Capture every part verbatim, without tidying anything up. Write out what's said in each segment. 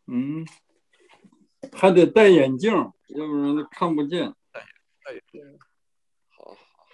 嗯，还得戴眼镜，要不然看不见。 戴戴眼镜。好好。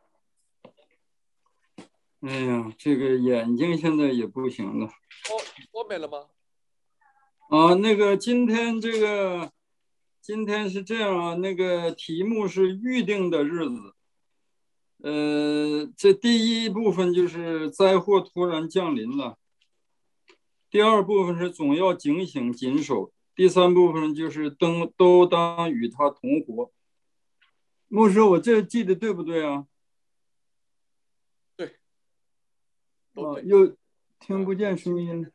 哎呀，这个眼睛现在也不行了。 哦，你说没了吗？ 啊，那个今天这个今天是这样啊，那个题目是预定的日子。呃，这第一部分就是灾祸突然降临了，第二部分是总要警醒谨守，第三部分就是都都当与他同活。牧师，我这记得对不对啊？ 对，都啊， 对。 又听不见声音。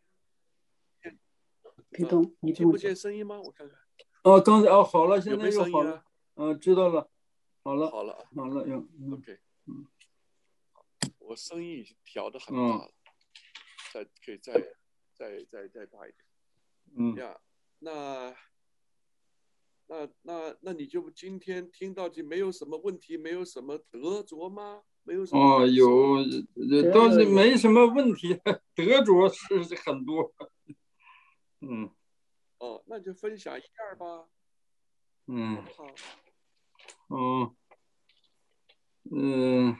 别动，你听不见声音吗？我看看。 哦，刚才哦，好了，现有没有在又好了。 声音啊？ 嗯、知道了，好了， 好了， 好了，又、嗯、 OK。 嗯， 我声音已经调的很嗯大了，再可以再再再再大一点。 嗯呀，那那那那你就今天听到就没有什么问题，没有什么得着吗？没有什么哦， 感受？ 有，呃倒是没什么问题，得着是很多。嗯哦，那就分享一下吧。 嗯好不好？ 哦嗯，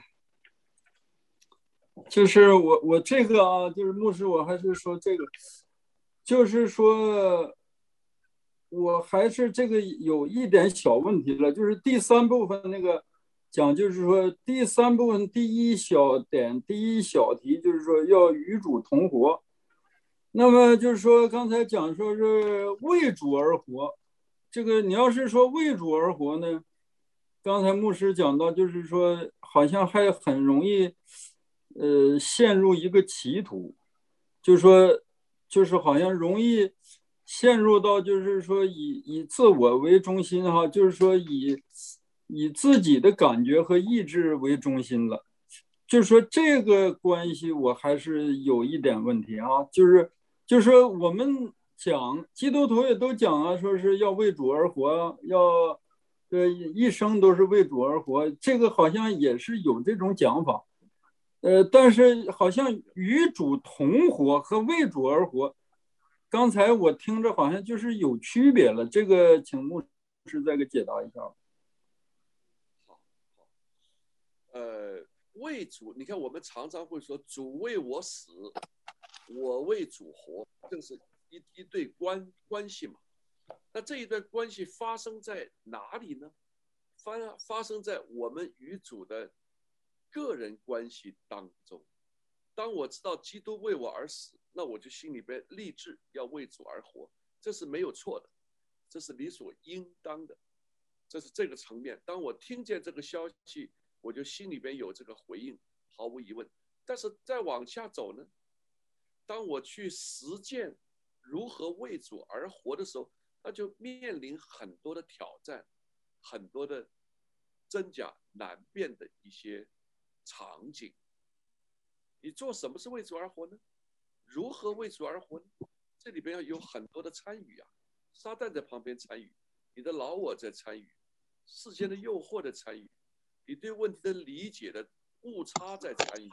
就是我我这个啊，就是牧师，我还是说这个，就是说，我还是这个有一点小问题了，就是第三部分那个讲，就是说第三部分第一小点第一小题，就是说要与主同活。那么就是说刚才讲说是为主而活，这个你要是说为主而活呢，刚才牧师讲到，就是说好像还很容易，呃，陷入一个歧途，就是说，就是好像容易陷入到就是说以以自我为中心哈，就是说以以自己的感觉和意志为中心了。就是说这个关系我还是有一点问题啊，就是就是说我们讲基督徒也都讲啊，说是要为主而活，要呃一生都是为主而活，这个好像也是有这种讲法。呃，但是好像与主同活和为主而活，刚才我听着好像就是有区别了，这个请牧师再给解答一下。 好，好。呃，为主，你看我们常常会说主为我死，我为主活，这是一一对关关系嘛。那这一段关系发生在哪里呢？发发生在我们与主的个人关系当中。当我知道基督为我而死，那我就心里边立志要为主而活，这是没有错的，这是理所应当的，这是这个层面。当我听见这个消息，我就心里边有这个回应，毫无疑问。但是再往下走呢，当我去实践如何为主而活的时候，那就面临很多的挑战，很多的真假难辨的一些场景。你做什么是为主而活呢？如何为主而活呢？这里边要有很多的参与啊，撒旦在旁边参与，你的老我在参与，世间的诱惑的参与，你对问题的理解的误差在参与。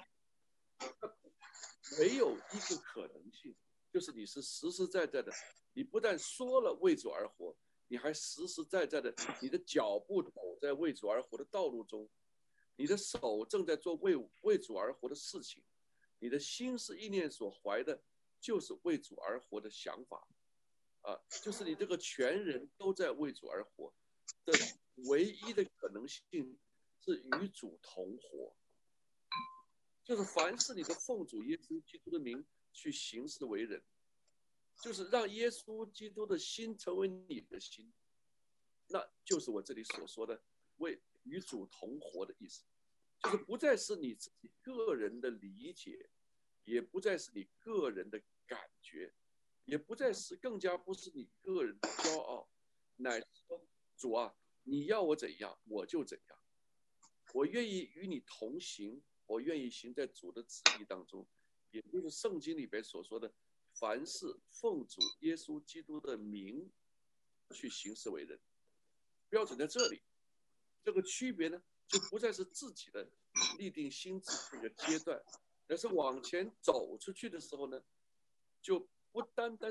没有一个可能性，就是你是实实在在的，你不但说了为主而活，你还实实在在的，你的脚步走在为主而活的道路中，你的手正在做为为主而活的事情，你的心思意念所怀的就是为主而活的想法，啊，就是你这个全人都在为主而活的唯一的可能性是与主同活。就是凡是你的奉主耶稣基督的名去行事为人，就是让耶稣基督的心成为你的心，那就是我这里所说的为与主同活的意思，就是不再是你自己个人的理解，也不再是你个人的感觉，也不再是更加不是你个人的骄傲，乃是说主啊，你要我怎样我就怎样，我愿意与你同行，我愿意行在主的旨意当中，也就是圣经里边所说的，凡是奉主耶稣基督的名去行事为人，标准在这里。这个区别呢，就不再是自己的立定心智这个阶段，而是往前走出去的时候呢，就不单单是自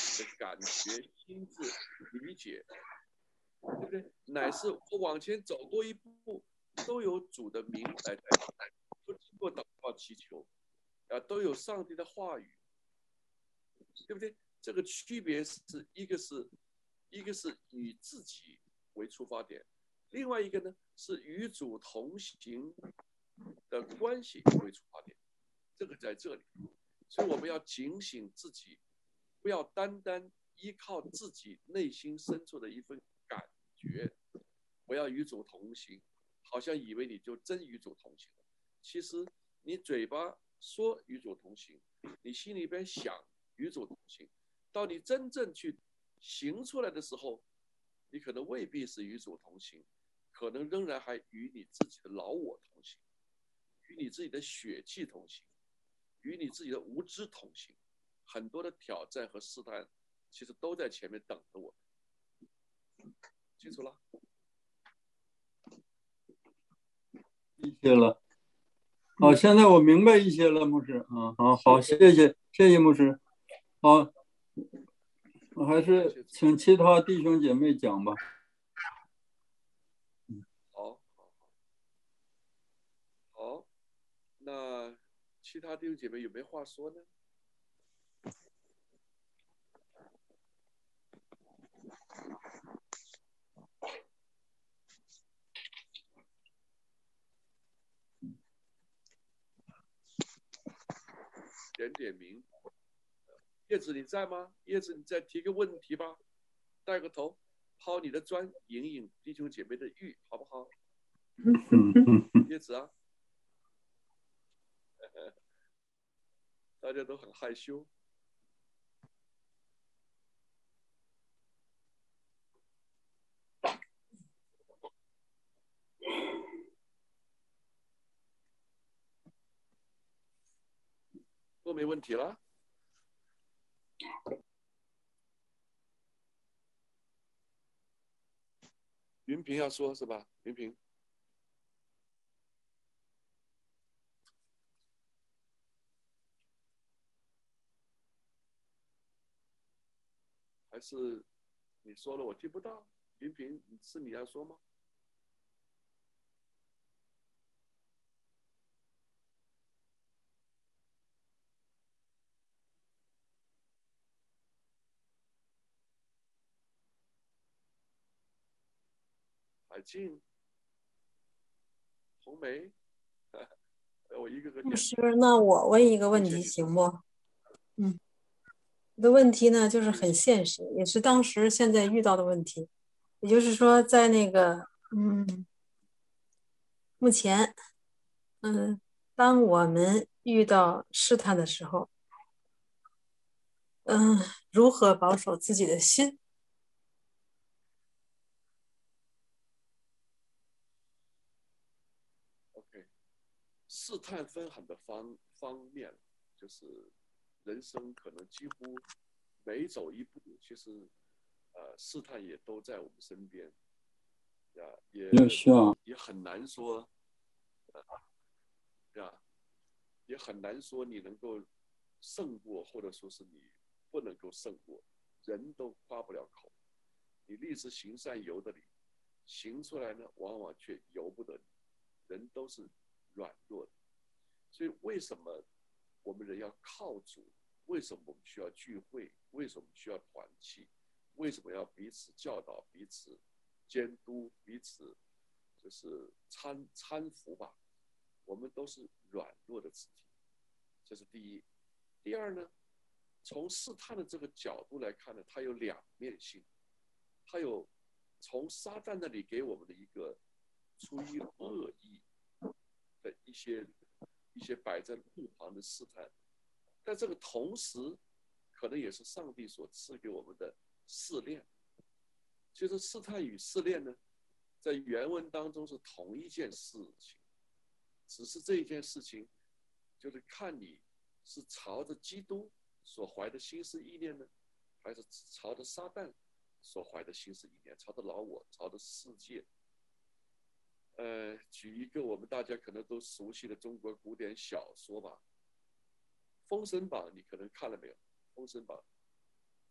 的感觉、心智、理解，对不对？乃是我往前走多一步，都有主的名来带领，都经过祷告祈求，啊，都有上帝的话语，对不对？这个区别是一个是，一个是以自己为出发点，另外一个呢是与主同行的关系为出发点，这个在这里，所以我们要警醒自己，不要单单依靠自己内心深处的一份感觉，不要与主同行，好像以为你就真与主同行了，其实你嘴巴说与主同行，你心里边想与主同行，到你真正去行出来的时候，你可能未必是与主同行，可能仍然还与你自己的老我同行，与你自己的血气同行，与你自己的无知同行，很多的挑战和试探其实都在前面等着我。清楚了？ 一些了。好，现在我明白一些了，牧师。啊，好好，谢谢，谢谢牧师。好，我还是请其他弟兄姐妹讲吧。 好，好，好，那其他弟兄姐妹有没有话说呢？点点名。叶子你在吗？叶子你再提个问题吧，带个头，抛你的砖，引引弟兄姐妹的玉，好不好？叶子啊，大家都很害羞。都没问题了。云平要说是吧？云平，还是你说了我听不到？云平，是你要说吗？海静、红梅，我一个个点。 牧师，那我问一个问题行不？嗯，我的问题呢，就是很现实，也是当时现在遇到的问题。也就是说，在那个，嗯，目前，嗯，当我们遇到试探的时候，嗯，如何保守自己的心？ OK， 试探分很多方方面，就是人生可能几乎每走一步，其实呃试探也都在我们身边，呀，也也很难说，呃，呀，也很难说你能够胜过，或者说是你不能够胜过，人都夸不了口。你立志行善由得你，行出来呢，往往却由不得你。人都是软弱的，所以为什么我们人要靠主？为什么我们需要聚会？为什么需要团契？为什么要彼此教导、彼此监督、彼此就是搀搀扶吧？我们都是软弱的肢体，这是第一。第二呢，从试探的这个角度来看呢，它有两面性，它有从撒旦那里给我们的一个出于恶意的一些一些摆在路旁的试探，但这个同时可能也是上帝所赐给我们的试炼。其实试探与试炼呢，在原文当中是同一件事情，只是这一件事情就是看你是朝着基督所怀的心思意念呢，还是朝着撒旦所怀的心思意念，朝着老我，朝着世界。呃，举一个我们大家可能都熟悉的中国古典小说吧，《封神榜》，你可能看了没有？《封神榜》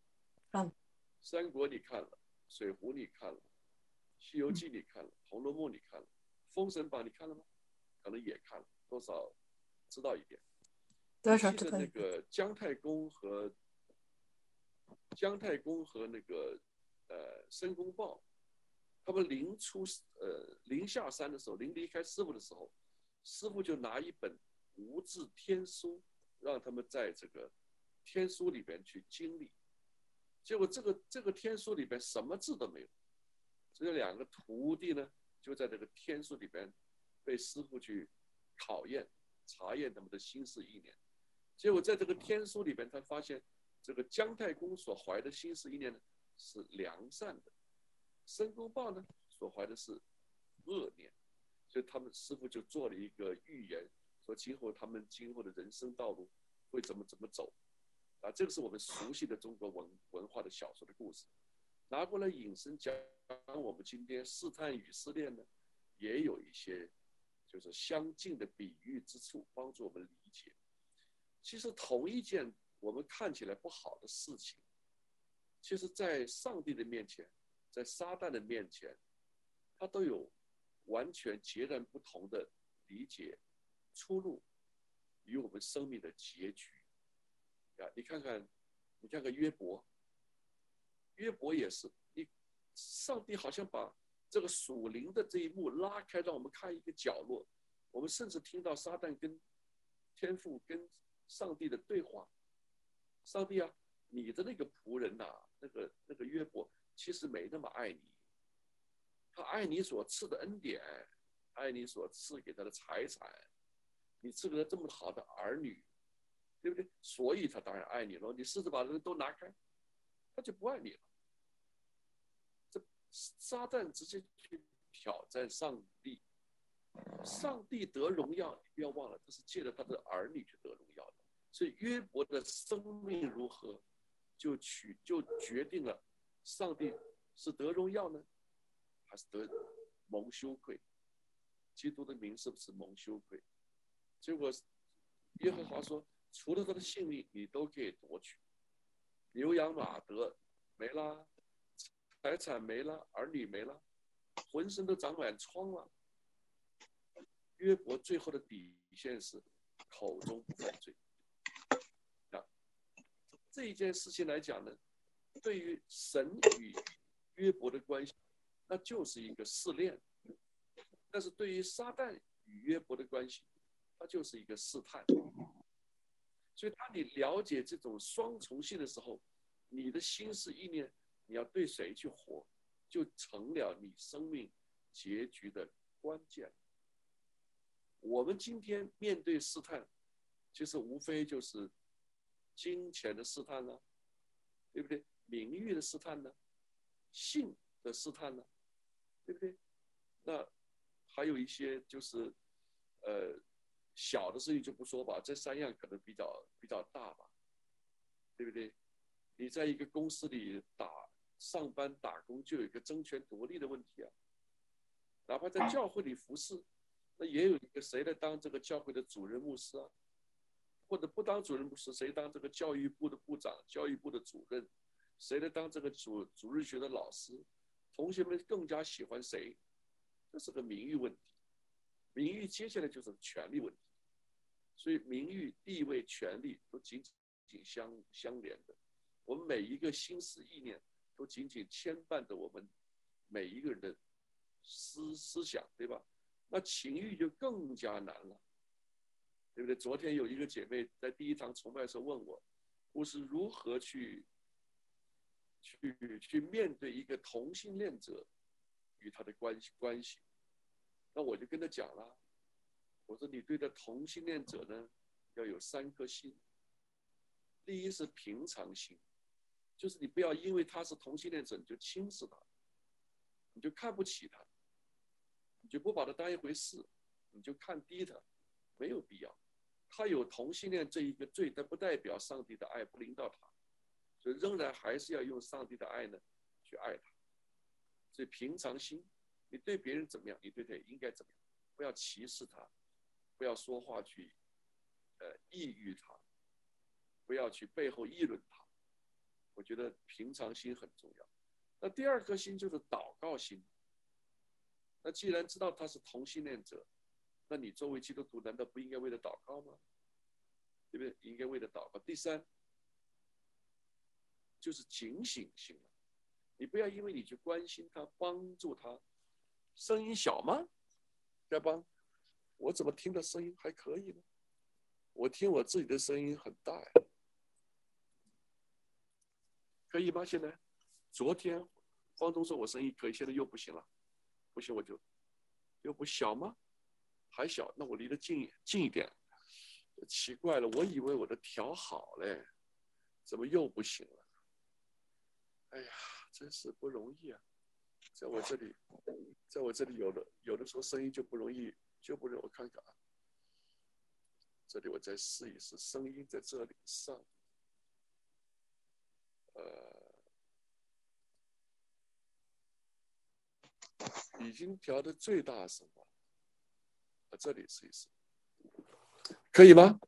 嗯， 三国你看了，水浒你看了，西游记你看了，红楼梦你看了，封神榜你看了吗？可能也看了，多少知道一点。 多少记得那个姜太公和姜太公和那个呃申公豹，他们临出呃临下山的时候，临离开师傅的时候，师傅就拿一本无字天书，让他们在这个天书里边去经历。结果这个这个天书里边什么字都没有，这两个徒弟呢就在这个天书里边被师傅去考验查验他们的心思意念。结果在这个天书里边，他发现这个姜太公所怀的心思意念呢是良善的，申公豹呢所怀的是恶念，所以他们师傅就做了一个预言，说今后他们今后的人生道路会怎么怎么走。啊，这个是我们熟悉的中国文文化的小说的故事，拿过来引申讲我们今天试探与试炼呢，也有一些就是相近的比喻之处，帮助我们理解。其实同一件我们看起来不好的事情，其实在上帝的面前，在撒旦的面前，它都有完全截然不同的理解出路与我们生命的结局。你看看，你看看约伯，约伯也是，你上帝好像把这个属灵的这一幕拉开，让我们看一个角落，我们甚至听到撒旦跟天父跟上帝的对话。上帝啊，你的那个仆人呐、啊，那个那个约伯，其实没那么爱你，他爱你所赐的恩典，爱你所赐给他的财产，你赐给他这么好的儿女，对不对？所以他当然爱你了。你试着把这个都拿开，他就不爱你了。这撒旦直接去挑战上帝，上帝得荣耀，你不要忘了，这是借着他的儿女去得荣耀的。所以约伯的生命如何，就取就决定了上帝是得荣耀呢，还是得蒙羞愧？基督的名是不是蒙羞愧？结果耶和华说，除了他的性命，你都可以夺取，牛羊马得没了，财产没了，儿女没了，浑身都长满疮了。约伯最后的底线是口中不犯罪。啊，这一件事情来讲呢，对于神与约伯的关系，那就是一个试炼；但是对于撒旦与约伯的关系，它就是一个试探。所以，当你了解这种双重性的时候，你的心思意念，你要对谁去活，就成了你生命结局的关键。我们今天面对试探，其实无非就是金钱的试探呢、啊，对不对？名誉的试探呢，性的试探呢，对不对？那还有一些就是呃小的事情就不说吧，这三样可能比较比较大吧，对不对？你在一个公司里打上班打工，就有一个争权夺利的问题啊。哪怕在教会里服侍，那也有一个谁来当这个教会的主任牧师啊，或者不当主任牧师，谁当这个教育部的部长、教育部的主任，谁来当这个主主日学的老师，同学们更加喜欢谁？这是个名誉问题。名誉接下来就是权力问题，所以名誉、地位、权力都紧紧相相连的。我们每一个心思意念都紧紧牵绊着我们每一个人的思思想，对吧？那情欲就更加难了，对不对？昨天有一个姐妹在第一堂崇拜的时候问我，我是如何去去去面对一个同性恋者与他的关系关系。那我就跟他讲了，我说你对待同性恋者呢，要有三颗心。第一是平常心，就是你不要因为他是同性恋者你就轻视他，你就看不起他，你就不把他当一回事，你就看低他，没有必要。他有同性恋这一个罪，但不代表上帝的爱不临到他，所以仍然还是要用上帝的爱呢去爱他。所以平常心，你对别人怎么样，你对他也应该怎么样，不要歧视他，不要说话去呃抑郁他，不要去背后议论他。我觉得平常心很重要。那第二颗心就是祷告心。那既然知道他是同性恋者，那你作为基督徒难道不应该为了祷告吗？对不对？应该为了祷告。第三就是警醒心了，你不要因为你去关心他帮助他，声音小吗？该帮我怎么听的声音还可以呢？我听我自己的声音很大呀，可以吗？现在昨天方中说我声音可以，现在又不行了，不行我就又不小吗？还小，那我离得近近一点。奇怪了，我以为我的调好嘞，怎么又不行了？哎呀，真是不容易啊！在我这里，在我这里有的有的时候声音就不容易，就不容易。我看看啊，这里我再试一试，声音在这里上，呃，已经调的最大声了。啊，这里试一试，可以吗？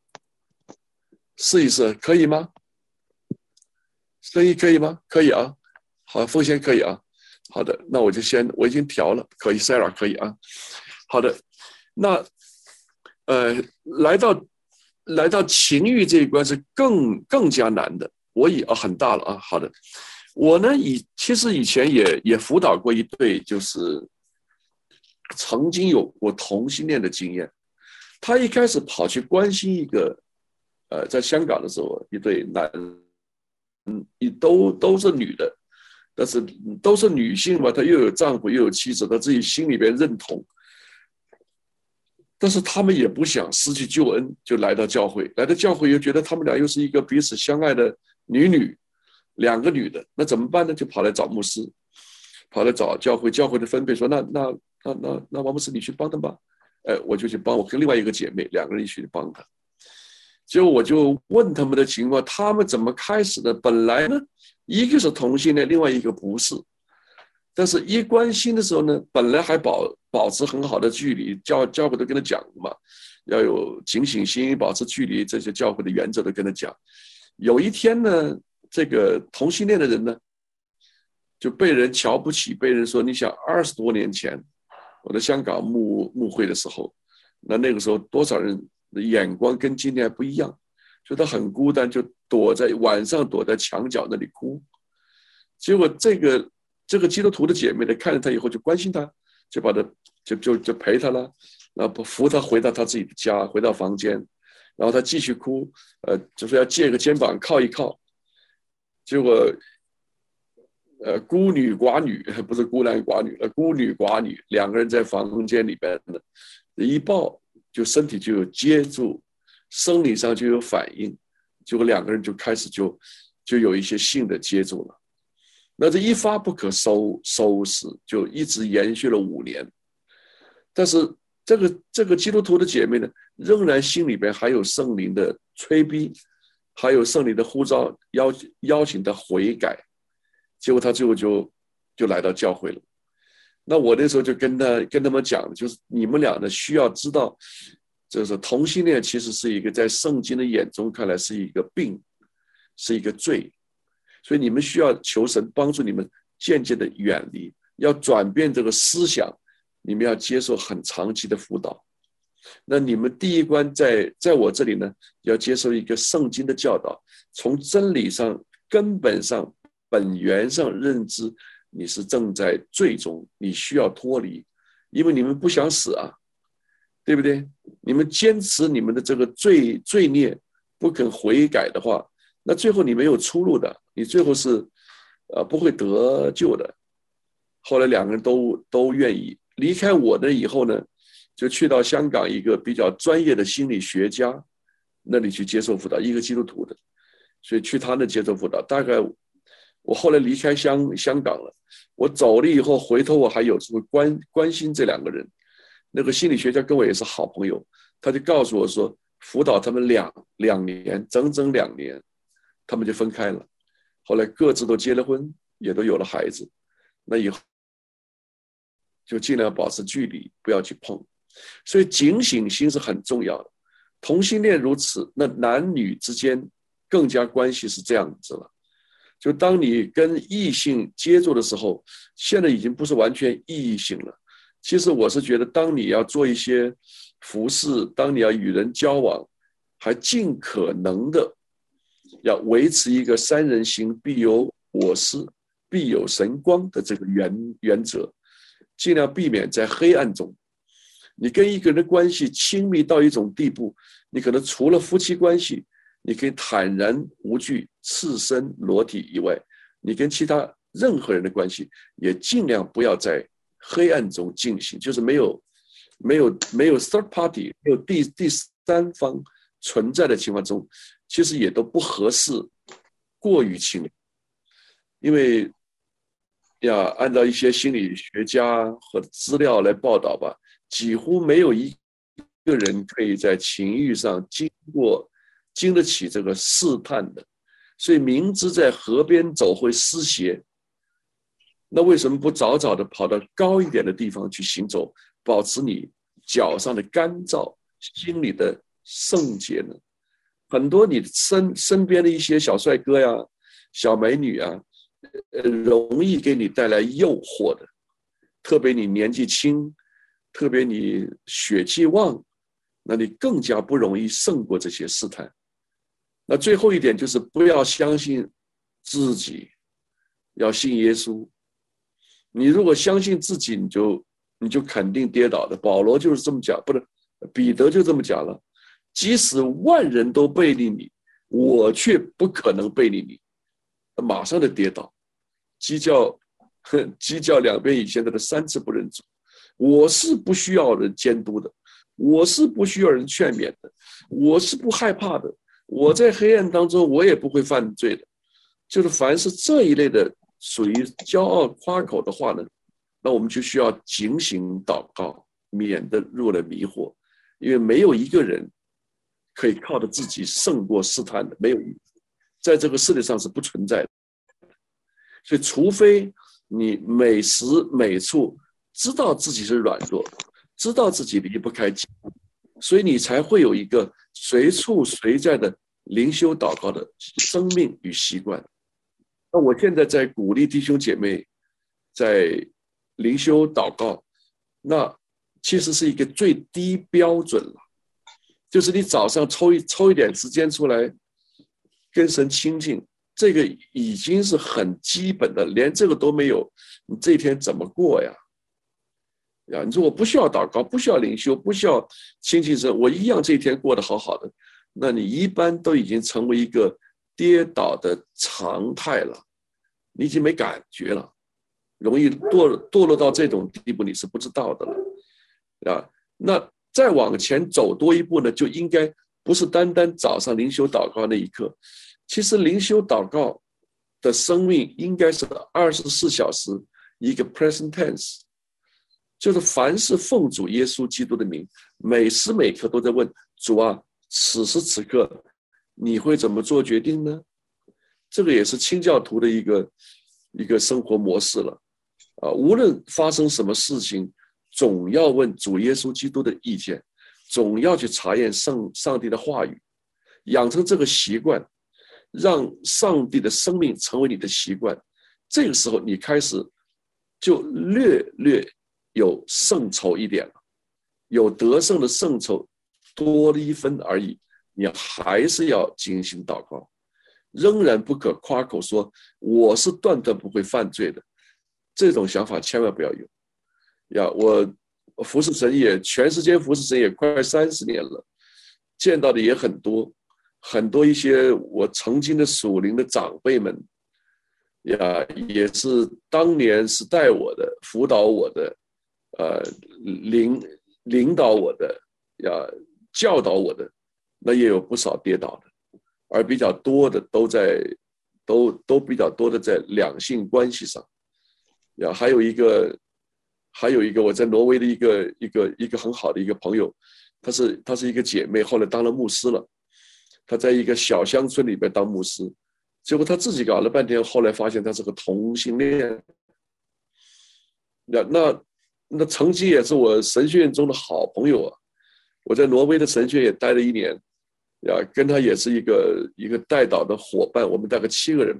试一试，可以吗？声音可以吗？可以啊。好，风险可以啊。好的，那我就先，我已经调了，可以 ，Sarah 可以啊。好的，那呃，来到来到情欲这一关是更更加难的。我已啊很大了啊。好的，我呢以其实以前也也辅导过一对，就是曾经有过同性恋的经验。他一开始跑去关心一个，呃，在香港的时候，一对男，嗯，都都是女的。但是都是女性嘛，她又有丈夫又有妻子，她自己心里边认同。但是他们也不想失去救恩，就来到教会。来到教会又觉得他们俩又是一个彼此相爱的女女，两个女的，那怎么办呢？就跑来找牧师，跑来找教会。教会的分配说：“那那那那那王牧师，你去帮他吧。”哎，我就去帮，我跟另外一个姐妹两个人一起去帮他。结果我就问他们的情况，他们怎么开始的？本来呢，一个是同性恋，另外一个不是。但是一关心的时候呢，本来还保保持很好的距离，教教会都跟他讲嘛，要有警醒心，保持距离，这些教会的原则都跟他讲。有一天呢，这个同性恋的人呢，就被人瞧不起，被人说，你想二十多年前，我在香港牧牧会的时候，那那个时候多少人的眼光跟今天还不一样，觉得很孤单，就躲在晚上躲在墙角那里哭。结果这个这个基督徒的姐妹呢，看着他以后就关心他，就把他就就就陪他了，然后扶他回到他自己的家，回到房间，然后他继续哭，呃，就说要借个肩膀靠一靠。结果，呃，孤女寡女不是孤男寡女了，孤女寡女两个人在房间里边呢，一抱就身体就有接触，生理上就有反应，结果两个人就开始就就有一些性的接触了。那这一发不可收收拾，就一直延续了五年。但是这个这个基督徒的姐妹呢，仍然心里边还有圣灵的催逼，还有圣灵的呼召，邀邀请他悔改。结果他最后就就来到教会了。那我那时候就跟他跟他们讲，就是你们俩呢需要知道，就是同性恋其实是一个在圣经的眼中看来是一个病，是一个罪。所以你们需要求神帮助你们渐渐的远离，要转变这个思想，你们要接受很长期的辅导。那你们第一关在在我这里呢，要接受一个圣经的教导，从真理上、根本上、本源上认知你是正在罪中，你需要脱离，因为你们不想死啊，对不对？你们坚持你们的这个罪罪孽不肯悔改的话，那最后你没有出路的，你最后是呃不会得救的。后来两个人都都愿意离开我的以后呢，就去到香港一个比较专业的心理学家那里去接受辅导，一个基督徒的，所以去他那接受辅导。大概我后来离开香香港了，我走了以后回头我还有时候关关心这两个人。那个心理学家跟我也是好朋友，他就告诉我说，辅导他们两两年，整整两年。他们就分开了，后来各自都结了婚，也都有了孩子。那以后就尽量保持距离，不要去碰。所以警醒心是很重要的。同性恋如此，那男女之间更加关系是这样子了。 就当你跟异性接触的时候，现在已经不是完全异性了。其实我是觉得，当你要做一些服事，当你要与人交往，还尽可能的要维持一个三人行必有我师，必有神光的这个 原, 原则，尽量避免在黑暗中。你跟一个人的关系亲密到一种地步，你可能除了夫妻关系，你可以坦然无惧、赤身裸体以外，你跟其他任何人的关系也尽量不要在黑暗中进行，就是没有没有没有 third party， 没有第第三方存在的情况中，其实也都不合适过于亲密。因为呀，按照一些心理学家和资料来报道吧，几乎没有一个人可以在情欲上经过经得起这个试探的。所以明知在河边走会湿鞋，那为什么不早早的跑到高一点的地方去行走，保持你脚上的干燥，心里的圣洁呢？很多你身身边的一些小帅哥呀、小美女啊，容易给你带来诱惑的。特别你年纪轻，特别你血气旺，那你更加不容易胜过这些试探。那最后一点就是不要相信自己，要信耶稣。你如果相信自己，你就你就肯定跌倒的。保罗就是这么讲，不是彼得就这么讲了。即使万人都背离你，我却不可能背离你。马上就跌倒。鸡叫鸡叫两边以前的三次不认主。我是不需要人监督的，我是不需要人劝勉的，我是不害怕的。我在黑暗当中，我也不会犯罪的。就是凡是这一类的属于骄傲夸口的话呢，那我们就需要警醒祷告，免得入了迷惑。因为没有一个人可以靠着自己胜过试探的，没有，在这个世界上是不存在的。所以除非你每时每处知道自己是软弱，知道自己离不开基督，所以你才会有一个随处随在的灵修祷告的生命与习惯。那我现在在鼓励弟兄姐妹在灵修祷告，那其实是一个最低标准了，就是你早上抽一抽一点时间出来跟神亲近，这个已经是很基本的，连这个都没有，你这一天怎么过呀？呀，你说我不需要祷告，不需要灵修，不需要亲近神，我一样这一天过得好好的，那你一般都已经成为一个跌倒的常态了，你已经没感觉了，容易堕堕落到这种地步，你是不知道的了啊。那再往前走多一步呢，就应该不是单单早上灵修祷告那一刻，其实灵修祷告的生命应该是二十四小时一个 present tense， 就是凡是奉主耶稣基督的名，每时每刻都在问主啊，此时此刻你会怎么做决定呢？这个也是清教徒的一个一个生活模式了啊！无论发生什么事情，总要问主耶稣基督的意见，总要去查验上上帝的话语，养成这个习惯，让上帝的生命成为你的习惯。这个时候你开始就略略有胜筹一点了，有得胜的胜筹多了一分而已，你还是要精心祷告，仍然不可夸口说我是断断不会犯罪的，这种想法千万不要有呀！我服侍神也全时间服侍神也快三十年了，见到的也很多很多一些我曾经的属灵的长辈们呀，也是当年是带我的、辅导我的、呃领领导我的呀、教导我的，那也有不少跌倒的，而比较多的都在都都比较多的在两性关系上呀，还有一个还有一个我在挪威的一个一个一个很好的一个朋友，她是她是一个姐妹，后来当了牧师了，她在一个小乡村里边当牧师。结果他自己搞了半天，后来发现他是个同性恋。那那那曾经也是我神学院中的好朋友啊，我在挪威的神学院也待了一年，呀，跟他也是一个一个带导的伙伴，我们大概七个人吧，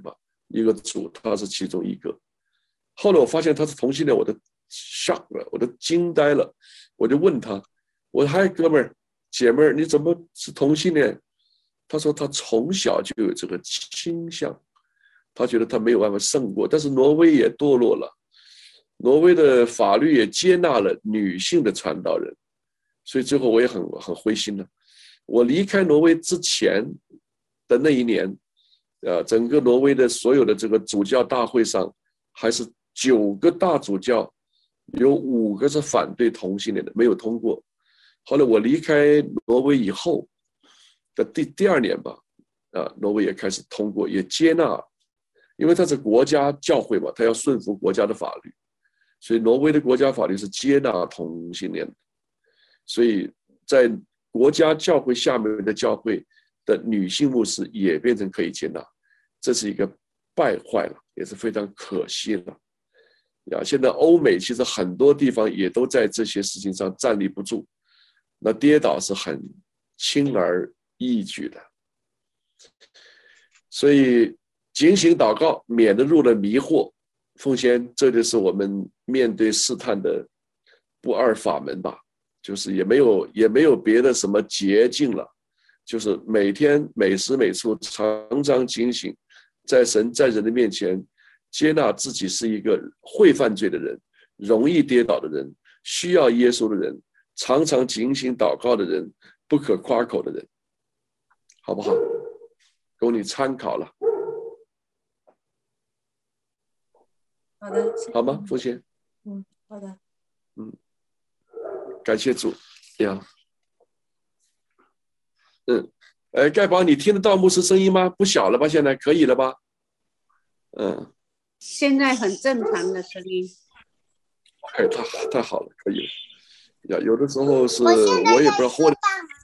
一个组，他是其中一个。后来我发现他是同性恋，我都 shock 了，我都惊呆了。我就问他，我说嗨，哥们儿、姐们儿，你怎么是同性恋？他说他从小就有这个倾向，他觉得他没有办法胜过。但是挪威也堕落了，挪威的法律也接纳了女性的传道人，所以最后我也很很灰心了。我离开挪威之前的那一年，呃，整个挪威的所有的这个主教大会上，还是九个大主教，有五个是反对同性恋的，没有通过。后来我离开挪威以后的第第二年吧，啊，挪威也开始通过，也接纳，因为它是国家教会嘛，它要顺服国家的法律，所以挪威的国家法律是接纳同性恋的，所以在国家教会下面的教会的女性牧师也变成可以接纳，这是一个败坏了，也是非常可惜了。呀，现在欧美其实很多地方也都在这些事情上站立不住，那跌倒是很轻而易举的。所以警醒祷告，免得入了迷惑。奉先，这就是我们面对试探的不二法门吧，就是也没有也没有别的什么捷径了，就是每天每时每处常常警醒，在神在人的面前接纳自己是一个会犯罪的人，容易跌倒的人，需要耶稣的人，常常警醒祷告的人，不可夸口的人，好不好？供你参考了。 好的， 好吗？奉先。 嗯，好的。 嗯，感谢主呀。嗯，呃，盖宝，你听得到牧师声音吗？不小了吧？现在可以了吧？嗯， 现在很正常的声音。 哎，太太好了，可以了。呀，有的时候是我也不知道或者。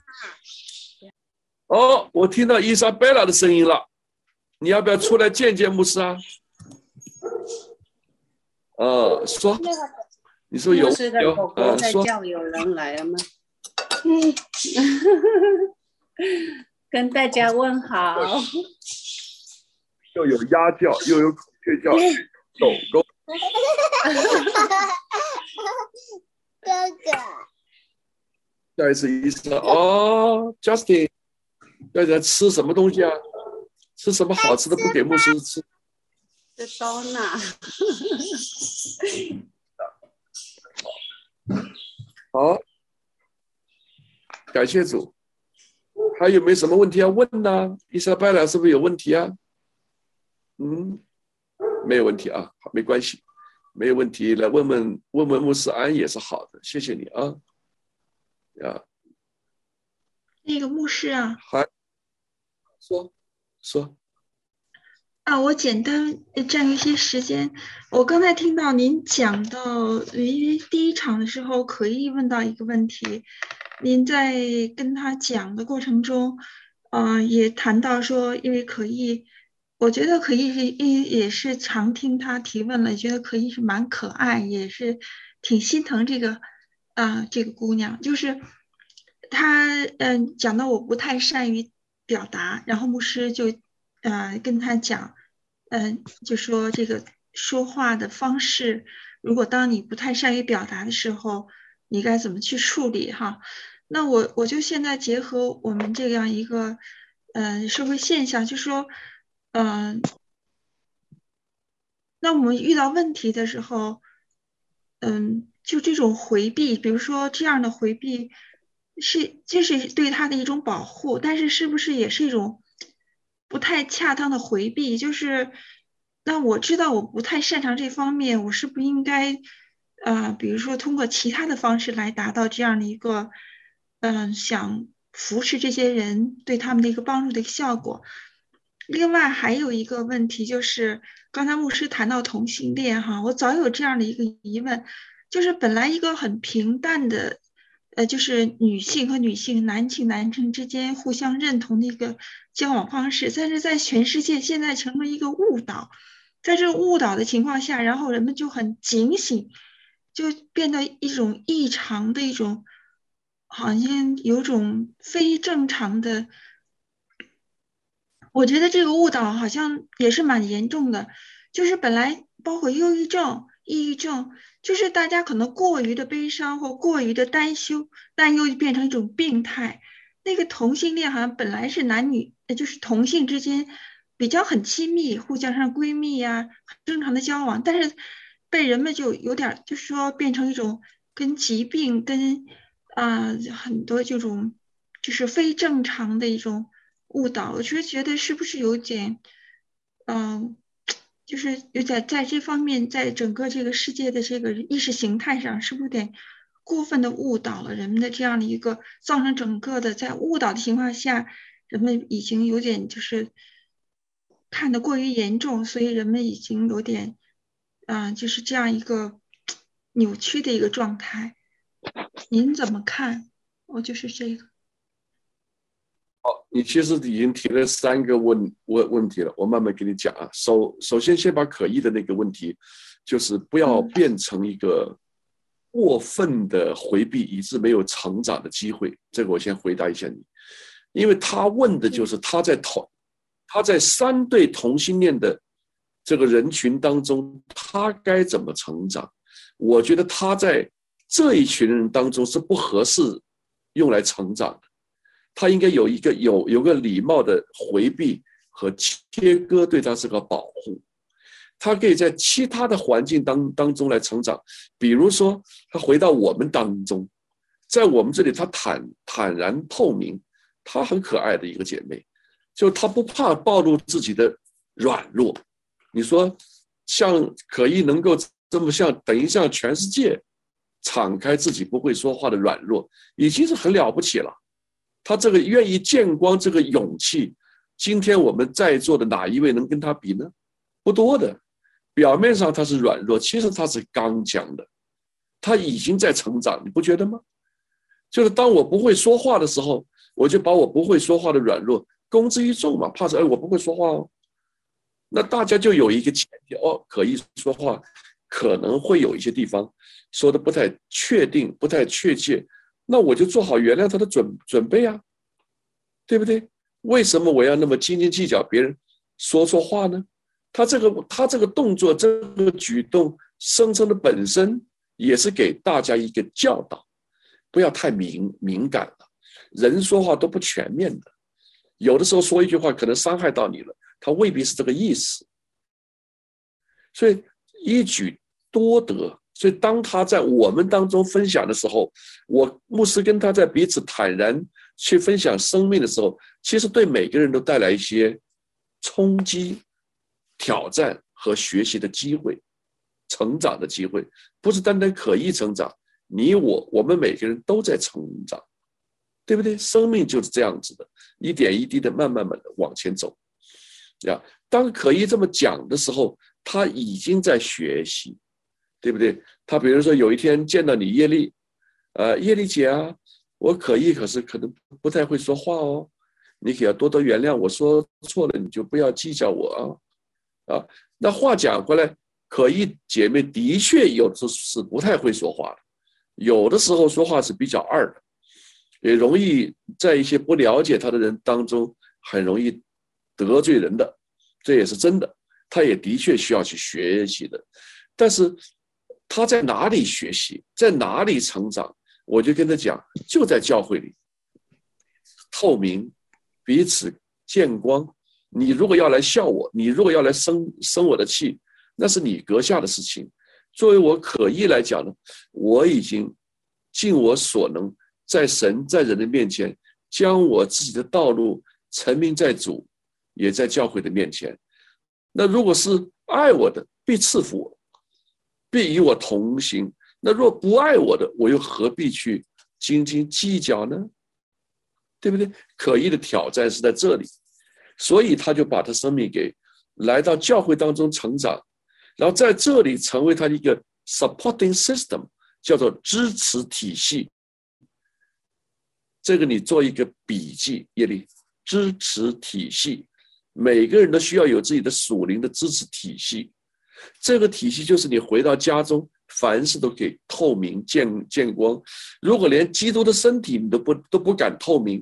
哦，我听到伊莎贝拉的声音了，你要不要出来见见牧师啊？呃，说，你说有牧师的狗狗在叫，有人来了吗？嗯，跟大家问好。 又有鸭叫，又有孔雀叫，狗狗。 哥哥。 下一次医生哦 ，Justin， 要在吃什么东西啊？吃什么好吃的不给牧师吃？ 吃多呢。 好，感谢主。还有没有什么问题要问呢？伊莎贝拉是不是有问题啊？嗯，没有问题啊，好，没关系，没有问题。来问问问问牧师安也是好的，谢谢你啊。呀， 那个牧师啊， 还说说。 啊，我简单占用一些时间。我刚才听到您讲到，因为第一场的时候，可意问到一个问题，您在跟他讲的过程中，呃，也谈到说，因为可意，我觉得可意是也也是常听他提问了，觉得可意是蛮可爱，也是挺心疼这个啊、呃、这个姑娘，就是他嗯、呃、讲到我不太善于表达，然后牧师就。呃，跟他讲，嗯、呃，就说这个说话的方式，如果当你不太善于表达的时候，你该怎么去处理哈？那我我就现在结合我们这样一个，呃，社会现象，就说，嗯、呃，那我们遇到问题的时候，嗯，就这种回避，比如说这样的回避，是这是对他的一种保护，但是是不是也是一种？不太恰当的回避，就是那我知道我不太擅长这方面，我是不是应该呃，比如说通过其他的方式来达到这样的一个嗯、呃，想扶持这些人对他们的一个帮助的一个效果。另外还有一个问题就是，刚才牧师谈到同性恋哈，我早有这样的一个疑问，就是本来一个很平淡的。呃，就是女性和女性、男性男性之间互相认同的一个交往方式，但是在全世界现在成了一个误导，在这个误导的情况下，然后人们就很警醒，就变得一种异常的一种，好像有种非正常的我觉得这个误导好像也是蛮严重的，就是本来包括忧郁症、抑郁症，就是大家可能过于的悲伤或过于的担忧，担忧就变成一种病态。那个同性恋好像本来是男女，就是同性之间比较很亲密，互相像闺蜜呀、正常的交往，但是被人们就有点就是说变成一种跟疾病、跟啊、呃、很多这种就是非正常的一种误导。我就觉得是不是有点，嗯、呃，就是有点在这方面，在整个这个世界的这个意识形态上，是不是有点过分的误导了人们的这样的一个，造成整个的在误导的情况下，人们已经有点就是看得过于严重，所以人们已经有点，啊、呃，就是这样一个扭曲的一个状态。您怎么看？我就是这个。 你其实已经提了三个问问问题了，我慢慢给你讲啊。首首先先把可疑的那个问题，就是不要变成一个过分的回避，以致没有成长的机会。这个我先回答一下你，因为他问的就是他在同他在三对同性恋的这个人群当中，他该怎么成长？我觉得他在这一群人当中是不合适用来成长的。他应该有一个有有个礼貌的回避和切割，对他是个保护。他可以在其他的环境当当中来成长，比如说他回到我们当中，在我们这里他坦坦然透明，她很可爱的一个姐妹，就她不怕暴露自己的软弱。你说像可以能够这么像等于向全世界敞开自己不会说话的软弱，已经是很了不起了。他这个愿意见光，这个勇气，今天我们在座的哪一位能跟他比呢？不多的。表面上他是软弱，其实他是刚强的，他已经在成长，你不觉得吗？就是当我不会说话的时候，我就把我不会说话的软弱公之于众嘛，怕是哎我不会说话哦，那大家就有一个前提哦，可以说话，可能会有一些地方说的不太确定，不太确切。那我就做好原谅他的准准备啊，对不对？为什么我要那么斤斤计较别人说错话呢？他这个他这个动作，这个举动，声称的本身也是给大家一个教导，不要太敏敏感了。人说话都不全面的，有的时候说一句话可能伤害到你了，他未必是这个意思。所以一举多得。所以当他在我们当中分享的时候，我牧师跟他在彼此坦然去分享生命的时候，其实对每个人都带来一些冲击、挑战和学习的机会，成长的机会，不是单单可以成长，你我我们每个人都在成长，对不对？生命就是这样子的，一点一滴的慢慢慢的往前走。当可以这么讲的时候，他已经在学习，对不对？他比如说有一天见到你叶丽，呃，叶丽姐啊，我可以，可是可能不太会说话哦，你可要多多原谅，我说错了你就不要计较我啊，啊，那话讲回来，可以姐妹的确有的时候是不太会说话的，有的时候说话是比较二的，也容易在一些不了解她的人当中很容易得罪人的，这也是真的，她也的确需要去学习的。但是他在哪里学习，在哪里成长，我就跟他讲，就在教会里，透明，彼此见光。你如果要来笑我，你如果要来生生我的气，那是你阁下的事情。作为我可意来讲呢，我已经尽我所能，在神在人的面前，将我自己的道路陈明在主，也在教会的面前。那如果是爱我的，必赐福我，必与我同行。那若不爱我的，我又何必去斤斤计较呢？对不对？可意的挑战是在这里，所以他就把他生命给来到教会当中成长，然后在这里成为他一个 supporting system， 叫做支持体系。这个你做一个笔记，叶丽，支持体系，每个人都需要有自己的属灵的支持体系。这个体系就是你回到家中，凡事都可以透明见见光。如果连基督的身体你都不都不敢透明，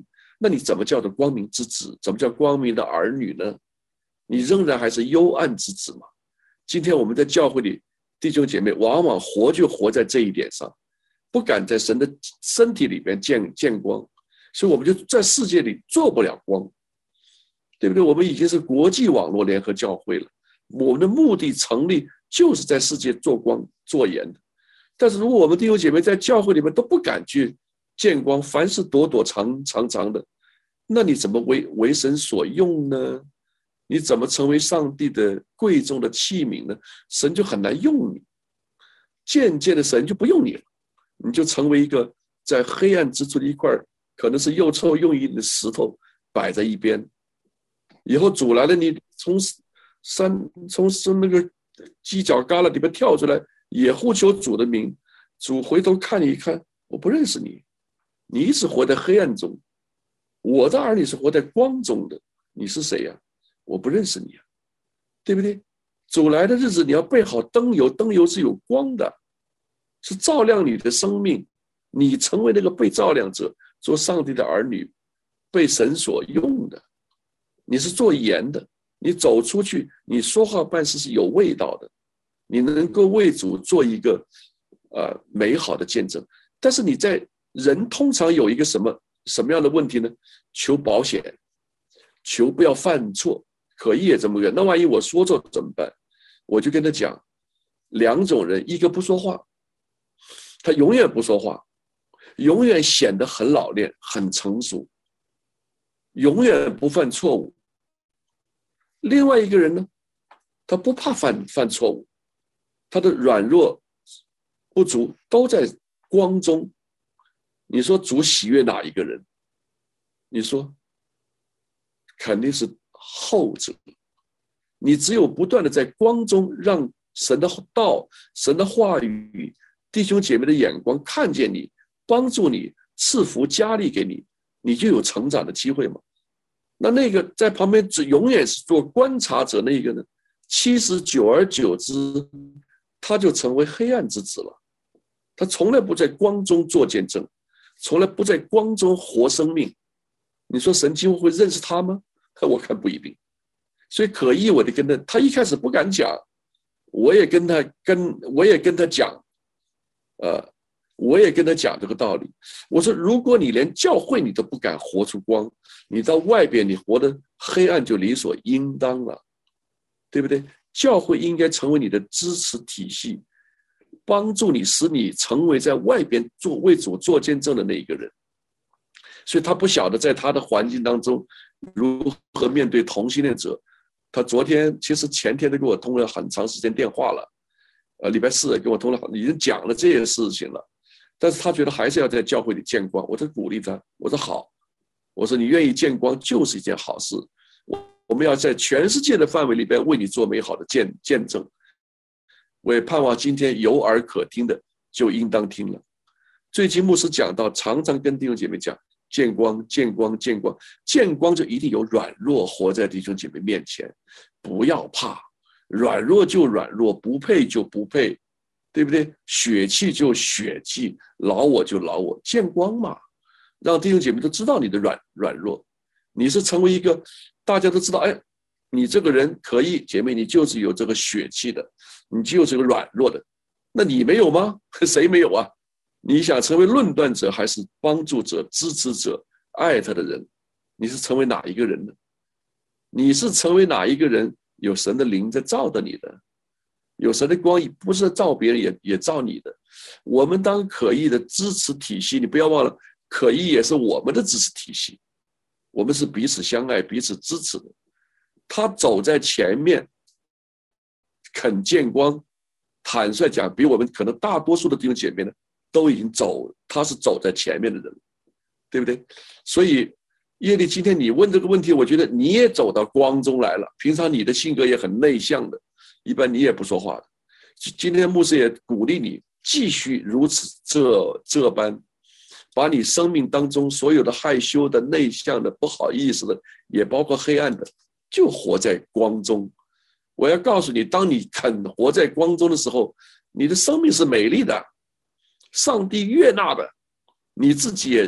那你怎么叫做光明之子？怎么叫光明的儿女呢？你仍然还是幽暗之子嘛。今天我们在教会里，弟兄姐妹往往活就活在这一点上，不敢在神的身体里边见见光，所以我们就在世界里做不了光，对不对？我们已经是国际网络联合教会了，我们的目的成立就是在世界做光做盐的。但是如果我们弟兄姐妹在教会里面都不敢去见光，凡事躲躲藏藏藏的，那你怎么为为神所用呢？你怎么成为上帝的贵重的器皿呢？神就很难用你，渐渐的神就不用你了，你就成为一个在黑暗之处的一块可能是又臭又硬的石头摆在一边。以后主来了，你从山从从那个犄角旮旯里边跳出来，也呼求主的名，主回头看你一看，我不认识你，你一直活在黑暗中，我的儿女是活在光中的，你是谁呀？我不认识你啊，对不对？主来的日子你要备好灯油，灯油是有光的，是照亮你的生命，你成为那个被照亮者，做上帝的儿女，被神所用的，你是做盐的，你走出去，你说话办事是有味道的，你能够为主做一个呃美好的见证。但是你在人通常有一个什么什么样的问题呢？求保险，求不要犯错。可以也这么个，那万一我说错怎么办？我就跟他讲，两种人，一个不说话，他永远不说话，永远显得很老练很成熟，永远不犯错误。另外一个人呢，他不怕犯犯错误，他的软弱不足都在光中。你说主喜悦哪一个人？你说肯定是后者。你只有不断的在光中让神的道、神的话语、弟兄姐妹的眼光看见你，帮助你，赐福加力给你，你就有成长的机会嘛。那那个在旁边只永远是做观察者那一个呢，其实久而久之他就成为黑暗之子了。他从来不在光中做见证，从来不在光中活生命。你说神今后会认识他吗？我看不一定。所以可意我就跟他，他一开始不敢讲，我也跟他跟我也跟他讲，呃，我也跟他讲这个道理。我说，如果你连教会你都不敢活出光，你到外边你活得黑暗就理所应当了，对不对？教会应该成为你的支持体系，帮助你，使你成为在外边做为主做见证的那一个人。所以他不晓得在他的环境当中如何面对同性恋者。他昨天其实前天都给我通了很长时间电话了，呃，礼拜四也跟我通了，已经讲了这件事情了。但是他觉得还是要在教会里见光，我就鼓励他，我说好，我说你愿意见光就是一件好事，我们要在全世界的范围里边为你做美好的见见证。我也盼望今天有耳可听的就应当听了。最近牧师讲到，常常跟弟兄姐妹讲，见光见光见光，见光就一定有软弱活在弟兄姐妹面前，不要怕，软弱就软弱，不配就不配，对不对？血气就血气，老我就老我，见光嘛，让弟兄姐妹都知道你的软软弱，你是成为一个大家都知道，哎，你这个人可以，姐妹你就是有这个血气的，你就是有软弱的，那你没有吗？谁没有啊？你想成为论断者，还是帮助者、支持者、爱他的人？你是成为哪一个人呢？你是成为哪一个人？有神的灵在照着你的，有神的光不是照别人，也也照你的。我们当可意的支持体系，你不要忘了，可意也是我们的支持体系，我们是彼此相爱、彼此支持的。他走在前面，肯见光，坦率讲，比我们可能大多数的弟兄姐妹呢，都已经走，他是走在前面的人，对不对？所以叶丽，今天你问这个问题，我觉得你也走到光中来了。平常你的性格也很内向的，一般你也不说话的。今天牧师也鼓励你继续如此这这般，把你生命当中所有的害羞的、内向的、不好意思的，也包括黑暗的，就活在光中。我要告诉你，当你肯活在光中的时候，你的生命是美丽的，上帝悦纳的，你自己也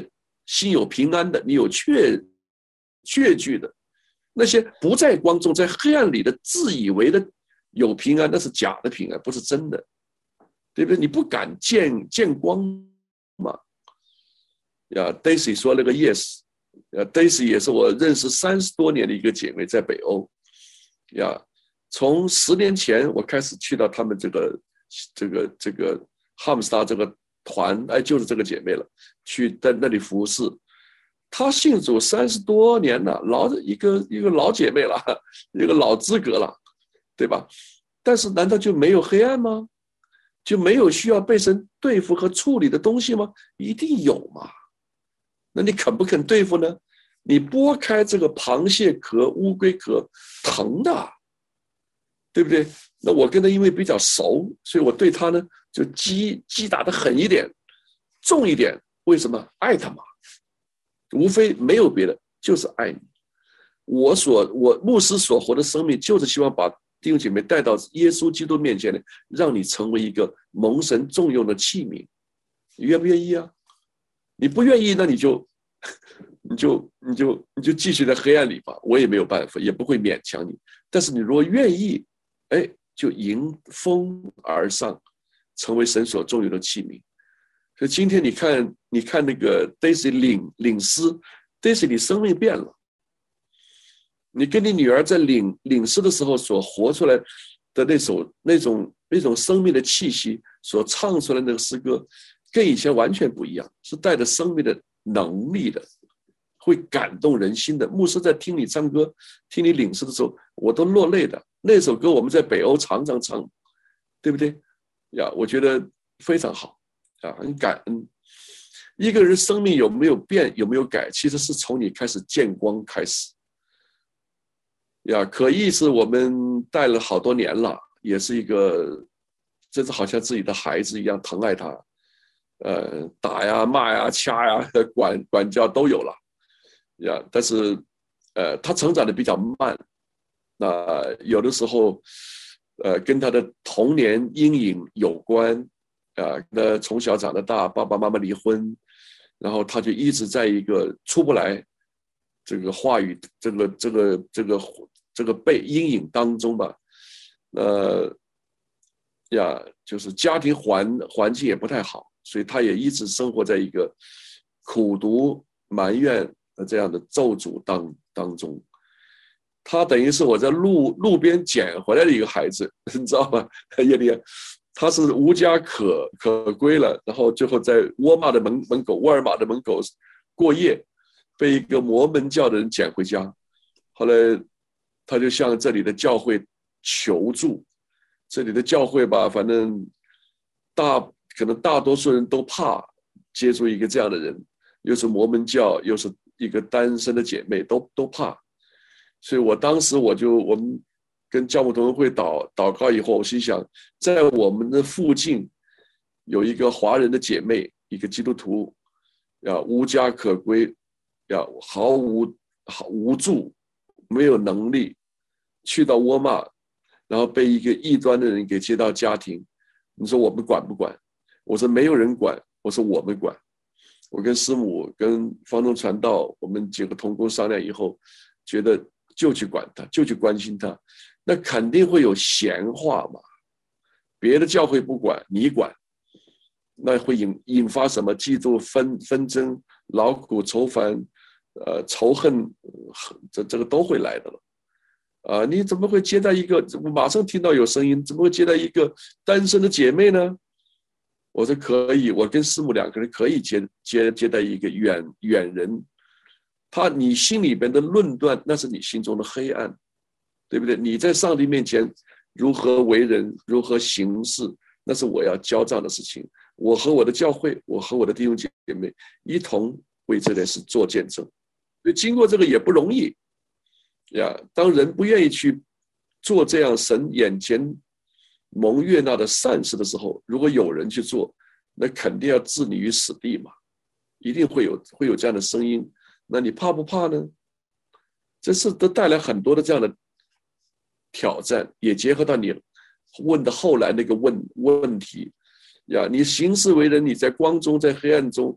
心有平安的，你有确确据的。那些不在光中，在黑暗里的自以为的有平安，那是假的平安，不是真的，对不对？你不敢见见光嘛？呀 ，Daisy 说了个 yes， 呃 ，Daisy 也是我认识三十多年的一个姐妹，在北欧，呀，从十年前我开始去到他们这个这个这个哈姆斯塔这个团，哎，就是这个姐妹了，去在那里服侍。她信主三十多年了，老一个一个老姐妹了，一个老资格了，对吧？但是难道就没有黑暗吗？就没有需要被神对付和处理的东西吗？一定有嘛。那你肯不肯对付呢？你剥开这个螃蟹壳、乌龟壳，疼的，对不对？那我跟他因为比较熟，所以我对他呢就击击打得狠一点，重一点。为什么？爱他嘛。无非没有别的，就是爱你。我所我牧师所活的生命，就是希望把弟兄姐妹带到耶稣基督面前呢，让你成为一个蒙神重用的器皿。你愿不愿意啊？你不愿意，那你就你就你就你就继续在黑暗里吧，我也没有办法，也不会勉强你。但是你如果愿意，哎，就迎风而上，成为神所重用的器皿。所以今天你看，你看那个 Daisy 领领诗 ，Daisy 你生命变了。你跟你女儿在领领诗的时候所活出来的那首那种那种生命的气息，所唱出来的那个诗歌，跟以前完全不一样，是带着生命的能力的，会感动人心的。牧师在听你唱歌、听你领诗的时候，我都落泪的。那首歌我们在北欧常常唱，对不对？呀，我觉得非常好。啊，很感恩。一个人生命有没有变，有没有改，其实是从你开始见光开始。呀，可意是我们带了好多年了，也是一个，真是好像自己的孩子一样疼爱他，呃，打呀、骂呀、掐呀、管管教都有了。呀，但是，呃，他成长的比较慢，那有的时候，呃，跟他的童年阴影有关。啊，那从小长到大，爸爸妈妈离婚，然后他就一直在一个出不来这个话语这个这个这个这个被阴影当中吧。呃呀，就是家庭环环境也不太好，所以他也一直生活在一个苦读埋怨的这样的咒诅当当中。他等于是我在路路边捡回来的一个孩子，你知道吗？叶丽。他是无家可可归了，然后最后在沃尔玛的门门口，沃尔玛的门口过夜，被一个摩门教的人捡回家。后来他就向这里的教会求助，这里的教会吧，反正大可能大多数人都怕接触一个这样的人，又是摩门教，又是一个单身的姐妹，都都怕。所以我当时我就我们。跟教牧同会祷祷告以后，我心想，在我们的附近有一个华人的姐妹，一个基督徒，呀，无家可归，呀，毫无毫无助，没有能力，去到沃尔玛，然后被一个异端的人给接到家庭。你说我们管不管？我说没有人管，我说我们管。我跟师母、跟方东传道，我们几个同工商量以后，觉得就去管他，就去关心他。那肯定会有闲话嘛，别的教会不管，你管，那会引引发什么嫉妒、纷纷争、劳苦愁烦，呃，仇恨，这这个都会来的了。啊，你怎么会接待一个？我马上听到有声音，怎么会接待一个单身的姐妹呢？我说可以，我跟师母两个人可以接接接待一个远远人。他你心里边的论断，那是你心中的黑暗。对不对？你在上帝面前如何为人，如何行事，那是我要交账的事情。我和我的教会，我和我的弟兄姐妹一同为这件事做见证。所以经过这个也不容易呀。当人不愿意去做这样神眼前蒙悦纳的善事的时候，如果有人去做，那肯定要置你于死地嘛，一定会有会有这样的声音。那你怕不怕呢？这是都带来很多的这样的挑战，也结合到你问的后来那个问问题呀，你行事为人，你在光中，在黑暗中，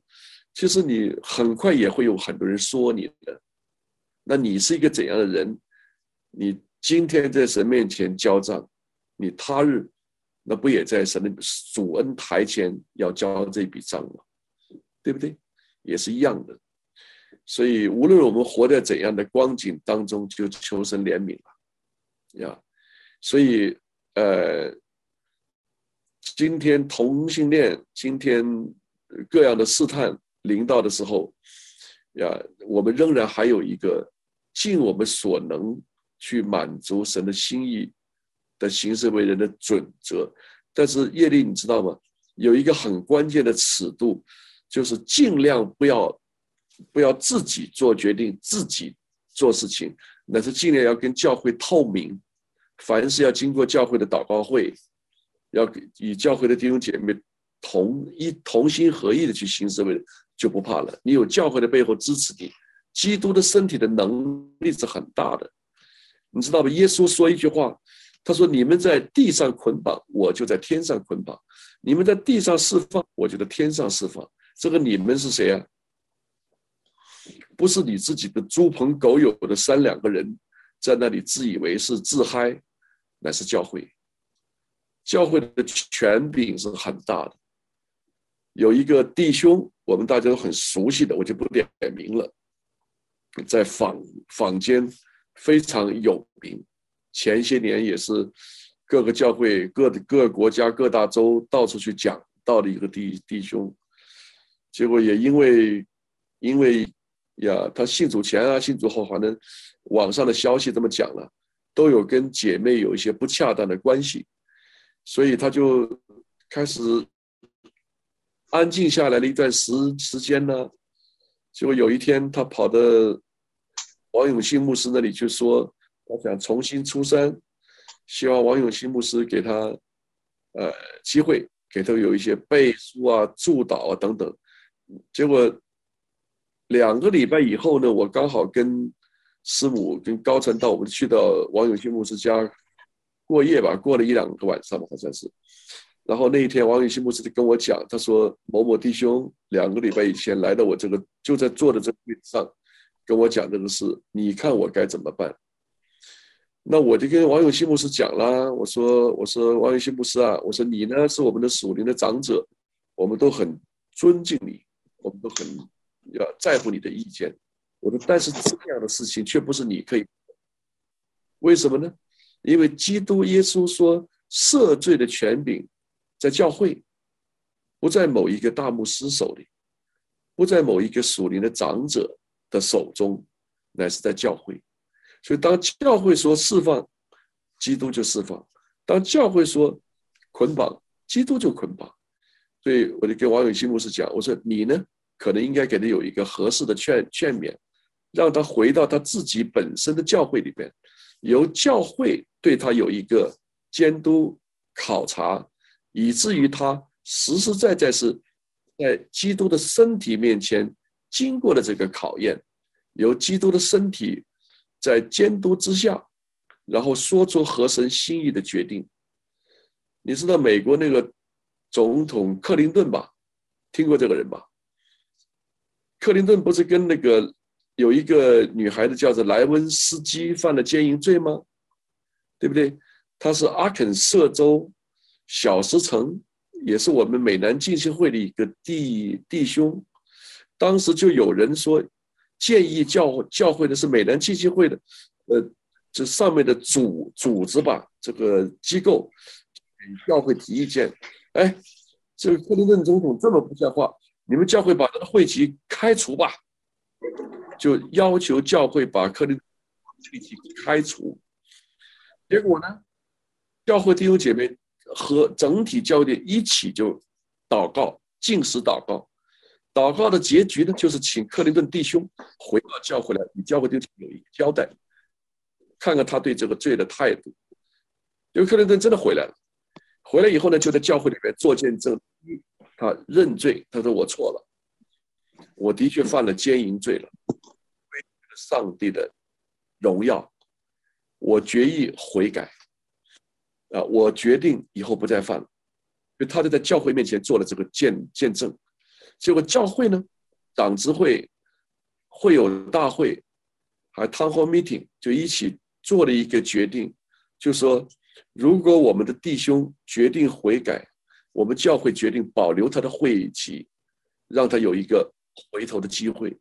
其实你很快也会有很多人说你的。那你是一个怎样的人？你今天在神面前交账，你他日那不也在神的主恩台前要交这笔账吗？对不对？也是一样的。所以无论我们活在怎样的光景当中，就求神怜悯了呀。所以呃，今天同性恋，今天各样的试探临到的时候呀，我们仍然还有一个尽我们所能去满足神的心意的行事为人的准则。但是业力你知道吗？有一个很关键的尺度，就是尽量不要不要自己做决定，自己做事情，那是尽量要跟教会透明，凡事要经过教会的祷告会，要与教会的弟兄姐妹同一同心合意的去行事为人，就不怕了。你有教会的背后支持你，基督的身体的能力是很大的，你知道吧？耶稣说一句话，他说：“你们在地上捆绑，我就在天上捆绑；你们在地上释放，我就在天上释放。”这个你们是谁啊？不是你自己的猪朋狗友的三两个人在那里自以为是自嗨，乃是教会。教会的权柄是很大的。有一个弟兄，我们大家都很熟悉的，我就不点名了，在坊坊间非常有名，前些年也是各个教会、各各个国家、各大洲到处去讲道的一个弟弟兄，结果也因为因为呀，他信主前啊、信主后，反正网上的消息这么讲了，都有跟姐妹有一些不恰当的关系，所以他就开始安静下来了一段时时间呢。结果有一天，他跑到王永信牧师那里去说，他想重新出山，希望王永信牧师给他呃机会，给他有一些背书啊、助导啊等等。结果两个礼拜以后呢，我刚好跟师母、跟高传道，我们去到王永信牧师家过夜吧，过了一两个晚上吧，好像是。然后那一天，王永信牧师就跟我讲，他说某某弟兄两个礼拜以前来到我这个，就在坐的这个位置上，跟我讲这个事，你看我该怎么办？那我就跟王永信牧师讲啦，我说我说王永信牧师啊，我说你呢是我们的属灵的长者，我们都很尊敬你，我们都很要在乎你的意见。我说但是这样的事情却不是你可以，为什么呢？因为基督耶稣说赦罪的权柄在教会，不在某一个大牧师手里，不在某一个属灵的长者的手中，乃是在教会。所以当教会说释放，基督就释放；当教会说捆绑，基督就捆绑。所以我就跟王永信牧师讲，我说你呢，可能应该给他有一个合适的劝劝勉，让他回到他自己本身的教会里边，由教会对他有一个监督考察，以至于他实实在在是在基督的身体面前经过了这个考验，由基督的身体在监督之下，然后说出合神心意的决定。你知道美国那个总统克林顿吧？听过这个人吧？克林顿不是跟那个有一个女孩子叫做莱温斯基犯了奸淫罪吗？对不对？他是阿肯色州小石城，也是我们美南浸信会的一个弟弟兄。当时就有人说，建议教教会的是美南浸信会的，呃，这上面的组组织吧，这个机构给教会提意见。哎，这个克林顿总统这么不像话，你们教会把他的会籍开除吧，就要求教会把克林顿会籍开除。结果呢，教会弟兄姐妹和整体教会一起就祷告，禁食祷告。祷告的结局呢，就是请克林顿弟兄回到教会来，与教会弟兄有一个交代，看看他对这个罪的态度。因为克林顿真的回来了，回来以后呢，就在教会里面做见证，他认罪，他说我错了，我的确犯了奸淫罪了，为上帝的荣耀，我决意悔改，啊，我决定以后不再犯了。所以他就在教会面前做了这个见见证。结果教会呢， 长执会、会友大会还有 town hall meeting 就一起做了一个决定，就说如果我们的弟兄决定悔改，我们教会决定保留他的会籍，让他有一个回头的机会。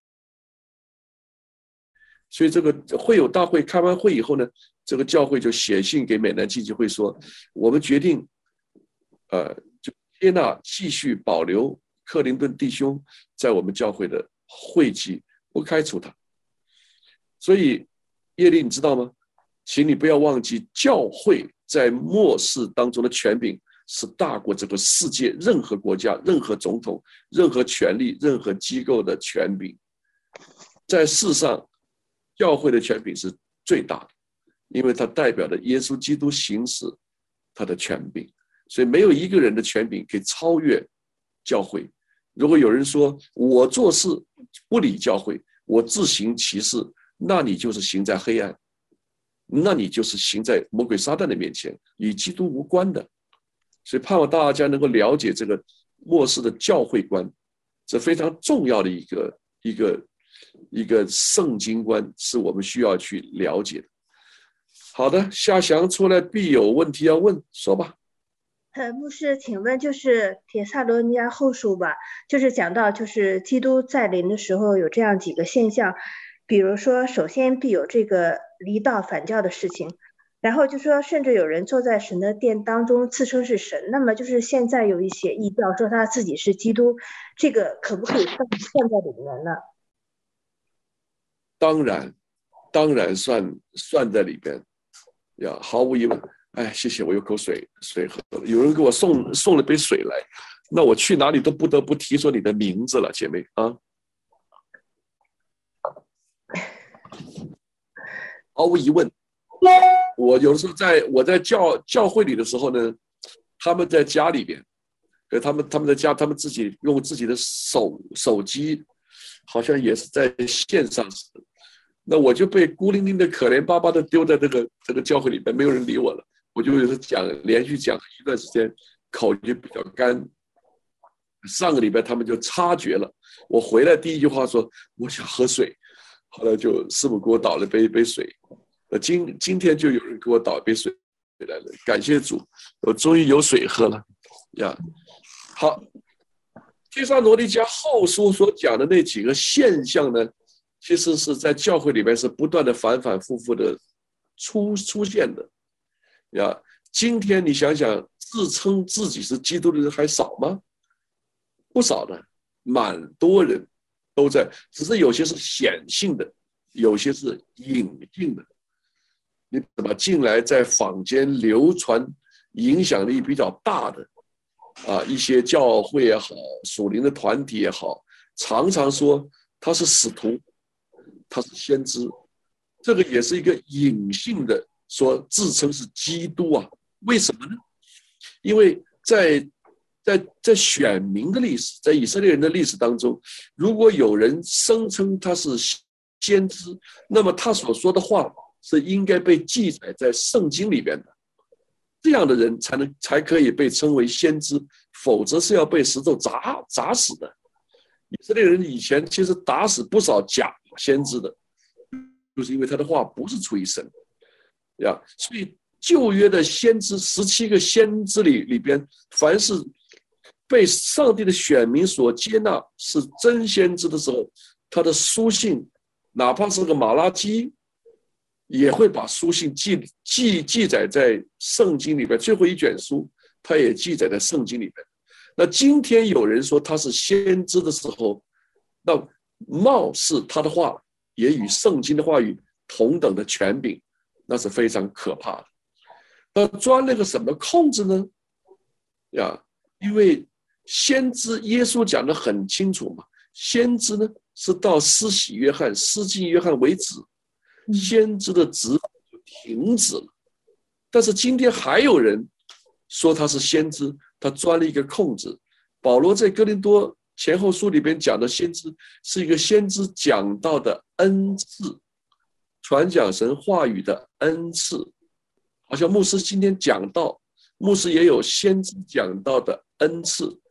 所以这个会友大会开完会以后呢，这个教会就写信给美南基金会说，我们决定呃，就接纳继续保留克林顿弟兄在我们教会的会籍，不开除他。所以叶丽你知道吗？请你不要忘记，教会在末世当中的权柄是大过这个世界任何国家、任何总统、任何权力、任何机构的权柄。在世上，教会的权柄是最大的，因为它代表着耶稣基督行使他的权柄，所以没有一个人的权柄可以超越教会。如果有人说我做事不理教会，我自行其事，那你就是行在黑暗，那你就是行在魔鬼撒旦的面前，与基督无关的。所以盼望大家能够了解这个末世的教会观，这非常重要的一个一个一个圣经观，是我们需要去了解的。好的，夏翔出来必有问题要问，说吧。 呃，牧师，请问就是帖撒罗尼迦后书吧，就是讲到就是基督再临的时候有这样几个现象，比如说首先必有这个离道反教的事情，然后就说甚至有人坐在神的殿当中自称是神，那么就是现在有一些异教说他自己是基督，这个可不可以算算在里面呢？ 当然，当然算算在里边呀，毫无疑问。哎，谢谢，我有口水水喝了。有人给我送送了杯水来，那我去哪里都不得不提说你的名字了，姐妹啊。毫无疑问，我有的时候在我在教教会里的时候呢，他们在家里边，他们他们在家，他们自己用自己的手手机，好像也是在线上。那我就被孤零零的、可怜巴巴的丢在这个这个教会里边，没有人理我了。我就有时讲，连续讲一段时间，口就比较干。上个礼拜他们就察觉了，我回来第一句话说我想喝水，后来就师母给我倒了杯杯水。呃，今今天就有人给我倒一杯水来了，感谢主，我终于有水喝了呀。好，帖撒罗尼迦后书所讲的那几个现象呢，其实是在教会里面是不断的反反复复的出出现的。呀，今天你想想，自称自己是基督的人还少吗？不少的，蛮多人都在，只是有些是显性的，有些是隐性的。你怎么进来在坊间流传，影响力比较大的啊，一些教会也好，属灵的团体也好，常常说他是使徒，他是先知，这个也是一个隐性的。说自称是基督啊？为什么呢？因为在在在选民的历史，在以色列人的历史当中，如果有人声称他是先知，那么他所说的话是应该被记载在圣经里边的，这样的人才能才可以被称为先知，否则是要被石头砸砸死的。以色列人以前其实打死不少假先知的，就是因为他的话不是出于神。呀，所以旧约的先知十七个先知里里边，凡是被上帝的选民所接纳是真先知的时候，他的书信，哪怕是个马拉基，也会把书信记记记载在圣经里边，最后一卷书，他也记载在圣经里边。那今天有人说他是先知的时候，那貌似他的话也与圣经的话语同等的权柄。那是非常可怕的。那钻那个什么空子呢？呀，因为先知耶稣讲得很清楚嘛，先知呢是到施洗约翰、施浸约翰为止，先知的职分就停止了。但是今天还有人说他是先知，他钻了一个空子。保罗在哥林多前后书里边讲的先知是一个先知讲到的恩赐。传讲神话语的恩赐，好像牧师今天讲到，牧师也有先知讲到的恩赐，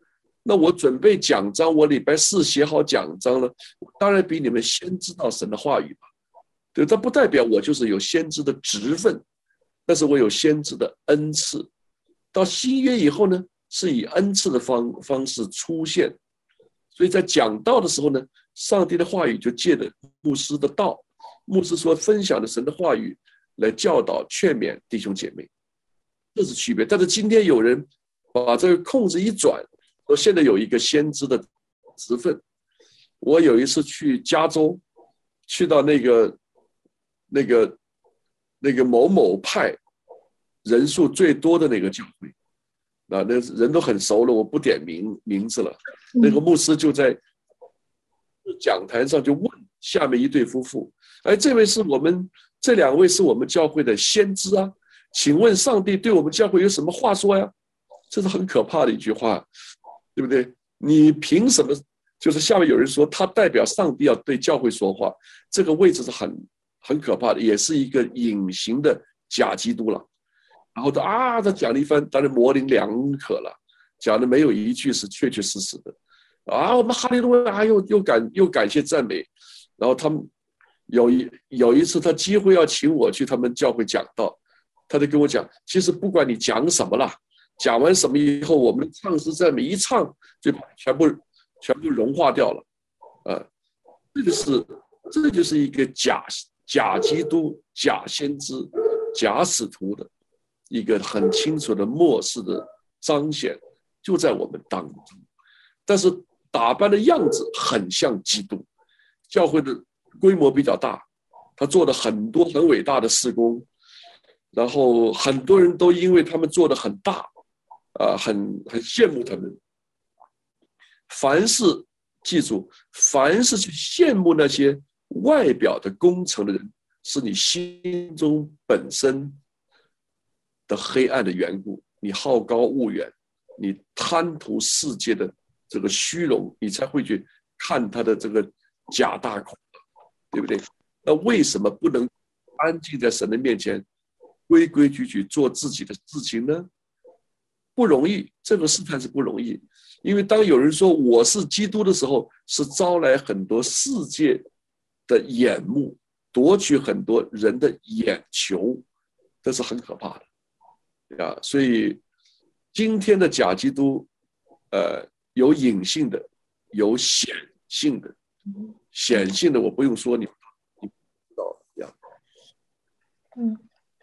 那我准备讲章，我礼拜四写好讲章了，当然比你们先知道神的话语吧。对，它不代表我就是有先知的职分，但是我有先知的恩赐。到新约以后呢，是以恩赐的方方式出现，所以在讲道的时候呢，上帝的话语就借着牧师的道，牧师所分享的神的话语来教导劝勉弟兄姐妹，这是区别。但是今天有人把这个控制一转，我现在有一个先知的职分。我有一次去加州，去到那个那个那个某某派人数最多的那个教会，啊，那人都很熟了，我不点名名字了。那个牧师就在讲台上就问下面一对夫妇：“哎，这位是我们这两位是我们教会的先知啊，请问上帝对我们教会有什么话说呀？”这是很可怕的一句话，对不对？你凭什么？就是下面有人说他代表上帝要对教会说话，这个位置是很很可怕的，也是一个隐形的假基督了。然后他啊，他讲了一番，当然模棱两可了，讲的没有一句是确确实实的。啊，我们哈利路亚又又感又感谢赞美。然后他们有一有一次他机会要请我去他们教会讲道，他就跟我讲，其实不管你讲什么啦，讲完什么以后，我们唱诗赞美一唱就全部全部融化掉了。啊，这个是这就是一个假假基督、假先知、假使徒的一个很清楚的末世的彰显，就在我们当中。但是打扮的样子很像基督。教会的规模比较大，他做了很多很伟大的事工，然后很多人都因为他们做的很大，啊、呃，很很羡慕他们。凡是记住，凡是去羡慕那些外表的工程的人，是你心中本身的黑暗的缘故。你好高骛远，你贪图世界的这个虚荣，你才会去看他的这个假大空，对不对？那为什么不能安静在神的面前，规规矩矩做自己的事情呢？不容易，这个试探是不容易。因为当有人说我是基督的时候，是招来很多世界的眼目，夺取很多人的眼球，这是很可怕的啊！所以今天的假基督，呃，有隐性的，有显性的。显性的我不用说，你你知道呀。 嗯，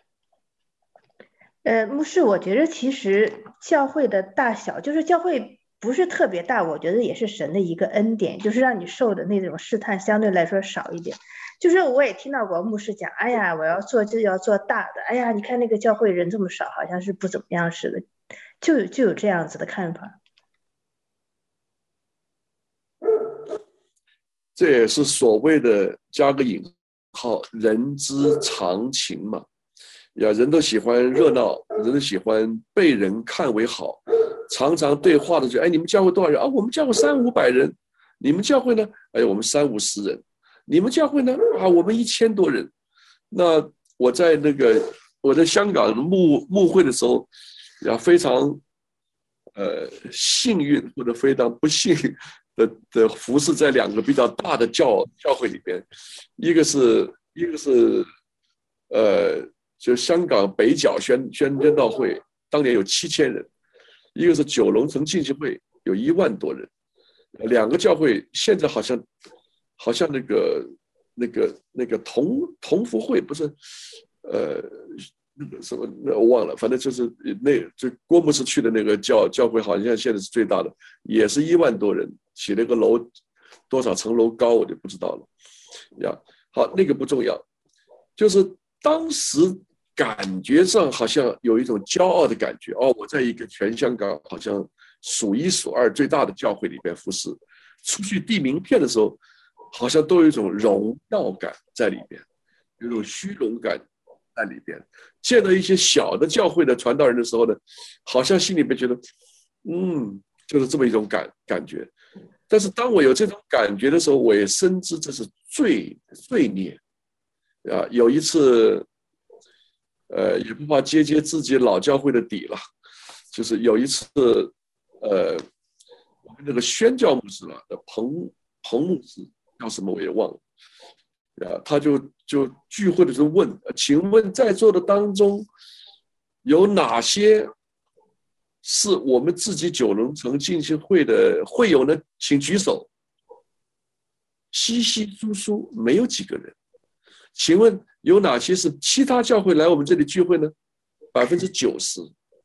呃，牧师，我觉得其实教会的大小，就是教会不是特别大，我觉得也是神的一个恩典，就是让你受的那种试探相对来说少一点。就是我也听到过牧师讲，哎呀，我要做就要做大的，哎呀，你看那个教会人这么少，好像是不怎么样似的，就有就有这样子的看法。 这也是所谓的加个引号，人之常情嘛。呀，人都喜欢热闹，人都喜欢被人看为好。常常对话的就，哎，你们教会多少人啊？我们教会三五百人。你们教会呢？哎，我们三五十人。你们教会呢？啊，我们一千多人。那我在那个我在香港牧牧会的时候，呀，非常呃幸运或者非常不幸。的, 的服侍在两个比较大的教教会里边，一个是一个是呃，就香港北角宣宣宣道会，当年有七千人；一个是九龙城浸信会，有一万多人。两个教会现在好像好像那个那个那个同同福会不是呃那个什么我忘了，反正就是那就郭牧师去的那个教教会，好像现在是最大的，也是一万多人。起了个楼，多少层楼高我就不知道了，呀，好，那个不重要，就是当时感觉上好像有一种骄傲的感觉，哦，我在一个全香港好像数一数二最大的教会里边服侍，出去递名片的时候，好像都有一种荣耀感在里边，有一种虚荣感在里边。见到一些小的教会的传道人的时候呢，好像心里面觉得，嗯，就是这么一种感感觉。但是当我有这种感觉的时候，我也深知这是罪罪孽啊。有一次，呃，也不怕揭揭自己老教会的底了，就是有一次，呃， 我们这个宣教牧师了，彭彭牧师叫什么我也忘了，啊，他就就聚会的时候问，请问在座的当中有哪些是我们自己九龙城浸信会的会友呢？请举手。稀稀疏疏，没有几个人。请问有哪些是其他教会来我们这里聚会呢？百分之九十。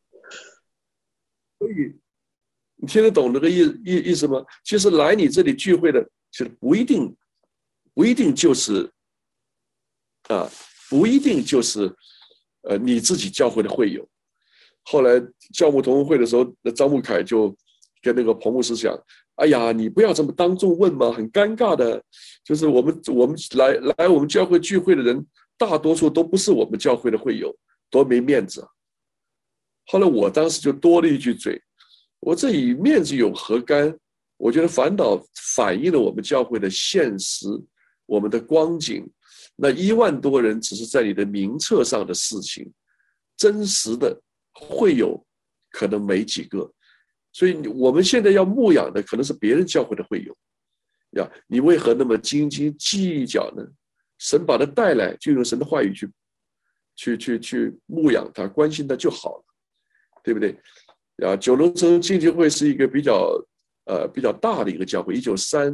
所以你听得懂这个意意意思吗？其实来你这里聚会的，其实不一定，不一定就是啊，不一定就是呃你自己教会的会友。后来教牧同会的时候，张牧凯就跟那个彭牧师讲：“哎呀，你不要这么当众问嘛，很尴尬的。就是我们我们来来我们教会聚会的人，大多数都不是我们教会的会友，多没面子啊。”后来我当时就多了一句嘴，我这以面子有何干？我觉得反倒反映了我们教会的现实，我们的光景。那一万多人只是在你的名册上的事情，真实的会友可能没几个。所以我们现在要牧养的可能是别人教会的会友呀，你为何那么斤斤计较呢？神把他带来，就用神的话语去去去去牧养他，关心他就好了，对不对？啊，九龙城浸信会是一个比较呃比较大的一个教会，一九三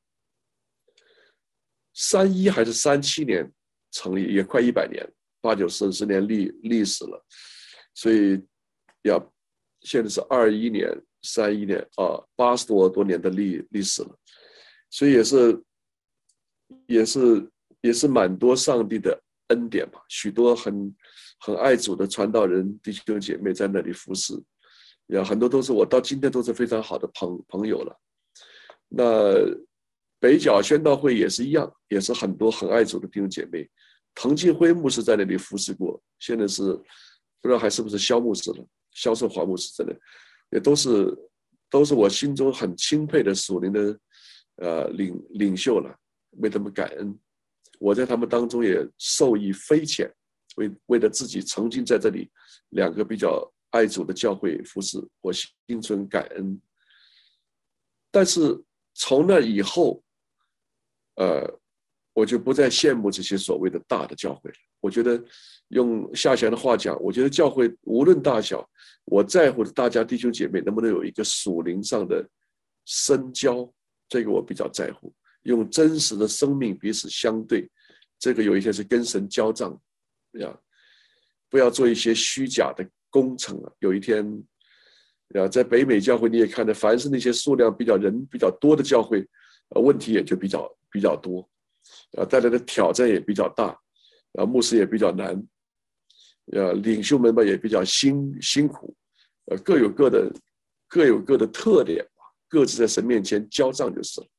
三一还是三七年成立，也快一百年，八九十十年历历史了，所以呀，现在是二一年、三一年啊，八十多多年的历历史了，所以也是也是也是蛮多上帝的恩典吧，许多很很爱主的传道人弟兄姐妹在那里服侍。呀，很多都是我到今天都是非常好的朋朋友了。那北角宣道会也是一样，也是很多很爱主的弟兄姐妹。滕进辉牧师在那里服侍过，现在是不知道还是不是萧牧师了，萧胜华牧师在那，也都是都是我心中很钦佩的属灵的呃领领袖了，为他们感恩。我在他们当中也受益匪浅，为为了自己曾经在这里两个比较爱主的教会服侍，我心存感恩。但是从那以后，呃，我就不再羡慕这些所谓的大的教会了。我觉得用夏贤的话讲，我觉得教会无论大小，我在乎的大家弟兄姐妹能不能有一个属灵上的深交，这个我比较在乎。用真实的生命彼此相对，这个有一天是跟神交账呀，不要做一些虚假的工程啊！有一天，啊，在北美教会你也看到，凡是那些数量比较人比较多的教会，呃，问题也就比较比较多，啊，带来的挑战也比较大，啊，牧师也比较难，啊，领袖们嘛也比较辛辛苦，呃，各有各的各有各的特点吧，各自在神面前交账就是了。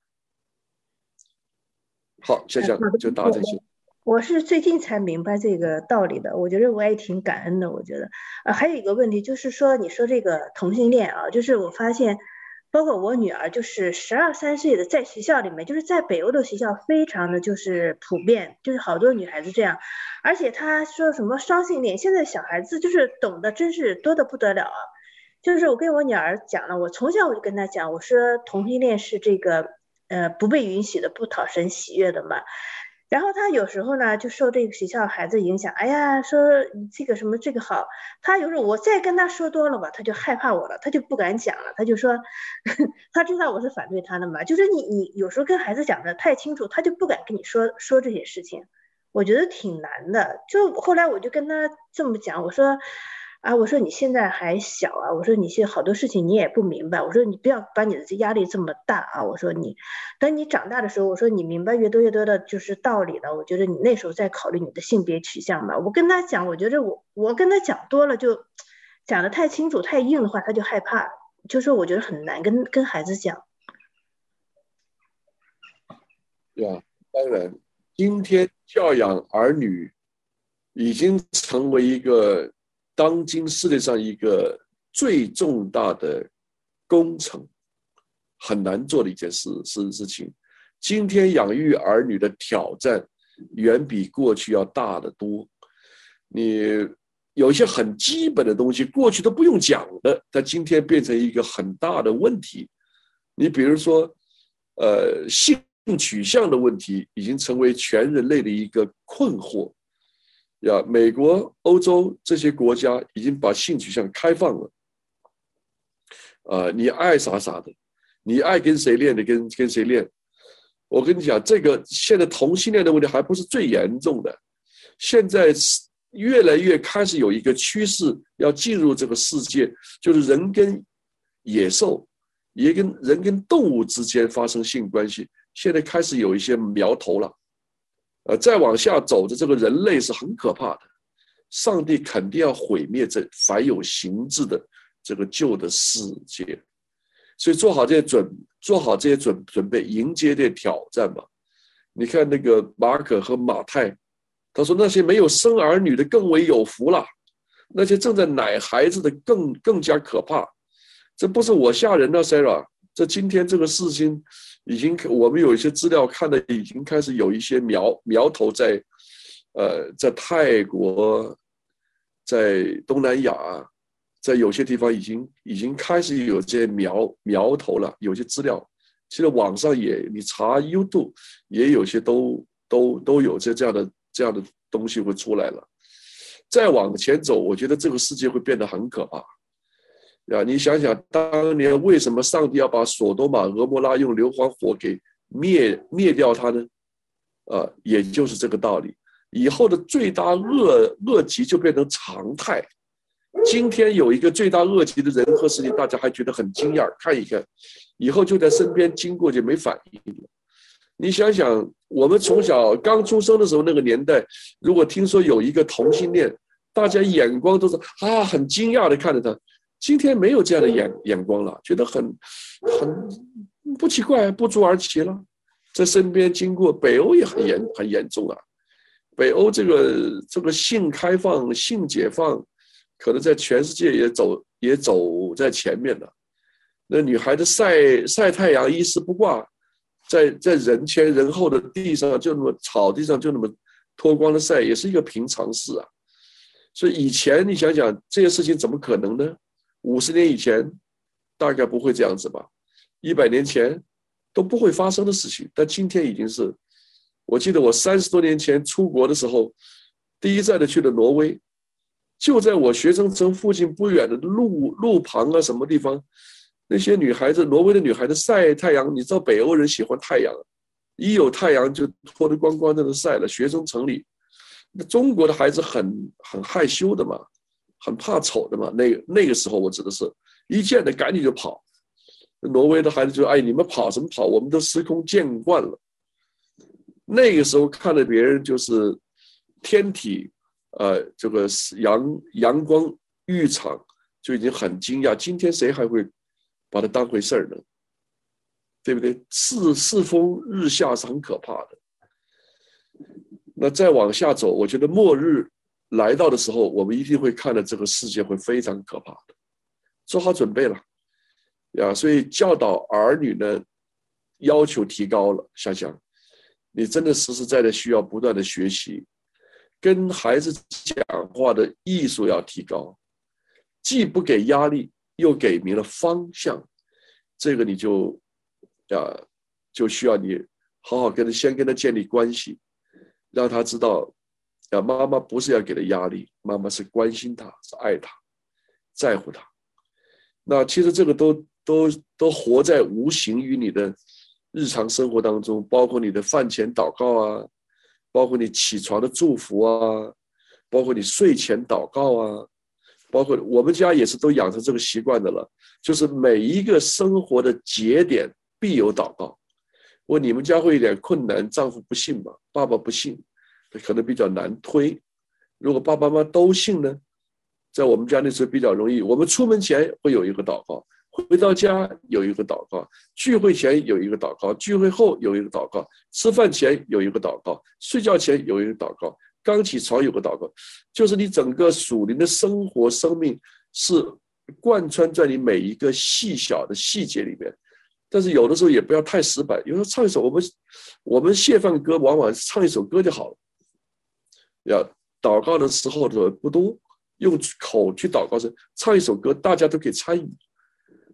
好，想想就答这些。 我是最近才明白这个道理的，我觉得我也挺感恩的。我觉得，呃，还有一个问题就是说，你说这个同性恋啊，就是我发现，包括我女儿，就是十二三岁的，在学校里面，就是在北欧的学校，非常的就是普遍，就是好多女孩子这样，而且她说什么双性恋，现在小孩子就是懂得真是多得不得了啊。就是我跟我女儿讲了，我从小我就跟她讲，我说同性恋是这个呃不被允许的，不讨神喜悦的嘛。然后他有时候呢就受这个学校孩子影响，哎呀，说这个什么这个好，他有时候我再跟他说多了吧，他就害怕我了，他就不敢讲了，他就说他知道我是反对他的嘛，就是你你有时候跟孩子讲的太清楚，他就不敢跟你说说这些事情，我觉得挺难的。就后来我就跟他这么讲，我说啊，我说你现在还小啊，我说你现在好多事情你也不明白，我说你不要把你的压力这么大啊，我说你等你长大的时候，我说你明白越多越多的就是道理了，我觉得你那时候再考虑你的性别取向吧。我跟他讲，我觉得我我跟他讲多了，就讲的太清楚太硬的话，他就害怕，就说我觉得很难跟跟孩子讲。 呀，当然，今天教养儿女已经成为一个当今世界上一个最重大的工程，很难做的一件事事事情。今天养育儿女的挑战远比过去要大得多。你有一些很基本的东西，过去都不用讲的，但今天变成一个很大的问题。 你比如说，呃，性取向的问题已经成为全人类的一个困惑。呀，美国、欧洲这些国家已经把性取向开放了。呃，你爱啥啥的，你爱跟谁恋的跟跟谁恋。我跟你讲，这个现在同性恋的问题还不是最严重的，现在越来越开始有一个趋势要进入这个世界，就是人跟野兽，也跟人跟动物之间发生性关系，现在开始有一些苗头了。呃，再往下走的这个人类是很可怕的，上帝肯定要毁灭这凡有形质的这个旧的世界。所以做好这些准，做好这些准准备，迎接这些挑战吧。你看那个马可和马太，他说那些没有生儿女的更为有福了，那些正在奶孩子的更更加可怕。这不是我吓人的 Sarah， 这今天这个事情已经，我们有一些资料看的已经开始有一些苗苗头在，呃，在泰国，在东南亚。在有些地方已经已经开始有这些苗苗头了，有些资料，其实网上也你查 YouTube 也有些都都都有这这样的这样的东西会出来了。再往前走，我觉得这个世界会变得很可怕。呀，你想想当年为什么上帝要把索多玛、俄摩拉用硫磺火给灭灭掉它呢？呃，也就是这个道理。以后的罪大恶恶极就变成常态。今天有一个罪大恶极的人和事情，大家还觉得很惊讶，看一看，以后就在身边经过就没反应了。你想想，我们从小刚出生的时候那个年代，如果听说有一个同性恋，大家眼光都是啊很惊讶的看着他。今天没有这样的眼眼光了，觉得很很不奇怪，不足而奇了。在身边经过，北欧也很严很严重啊。北欧这个这个性开放、性解放。可能在全世界也走也走在前面的，那女孩子晒晒太阳一丝不挂，在在人前人后的地上就那么草地上就那么脱光了晒，也是一个平常事啊。所以以前你想想这些事情怎么可能呢？五十年以前大概不会这样子吧，一百年前都不会发生的事情，但今天已经是。我记得我三十多年前出国的时候，第一站的去了挪威。就在我学生城附近不远的路路旁啊，什么地方，那些女孩子，挪威的女孩子晒太阳。你知道北欧人喜欢太阳，一有太阳就脱得光光在那晒了。学生城里，那中国的孩子很很害羞的嘛，很怕丑的嘛。那个那个时候我指的是，一见的赶紧就跑。挪威的孩子就哎，你们跑什么跑？我们都司空见惯了。那个时候看了别人就是天体。呃，这个阳阳光浴场就已经很惊讶，今天谁还会把它当回事儿呢？对不对？世世风日下是很可怕的。那再往下走，我觉得末日来到的时候，我们一定会看到这个世界会非常可怕的，做好准备了呀。所以教导儿女呢，要求提高了。想想，你真的实实在在需要不断的学习。跟孩子讲话的艺术要提高，既不给压力，又给明了方向，这个你就啊，就需要你好好跟他先跟他建立关系，让他知道，啊，妈妈不是要给他压力，妈妈是关心他，是爱他，在乎他。那其实这个都都都活在无形于你的日常生活当中，包括你的饭前祷告啊。包括你起床的祝福啊，包括你睡前祷告啊，包括我们家也是都养成这个习惯的了，就是每一个生活的节点必有祷告。问你们家会有点困难，丈夫不信吗？爸爸不信，可能比较难推。如果爸爸妈妈都信呢，在我们家那时候比较容易。我们出门前会有一个祷告，回到家有一个祷告，聚会前有一个祷告，聚会后有一个祷告，吃饭前有一个祷告，睡觉前有一个祷告，刚起床有个祷告。就是你整个属灵的生活生命是贯穿在你每一个细小的细节里面。但是有的时候也不要太死板，有时候唱一首我们我们谢饭歌往往唱一首歌就好了。要祷告的时候不多，用口去祷告时唱一首歌，大家都可以参与。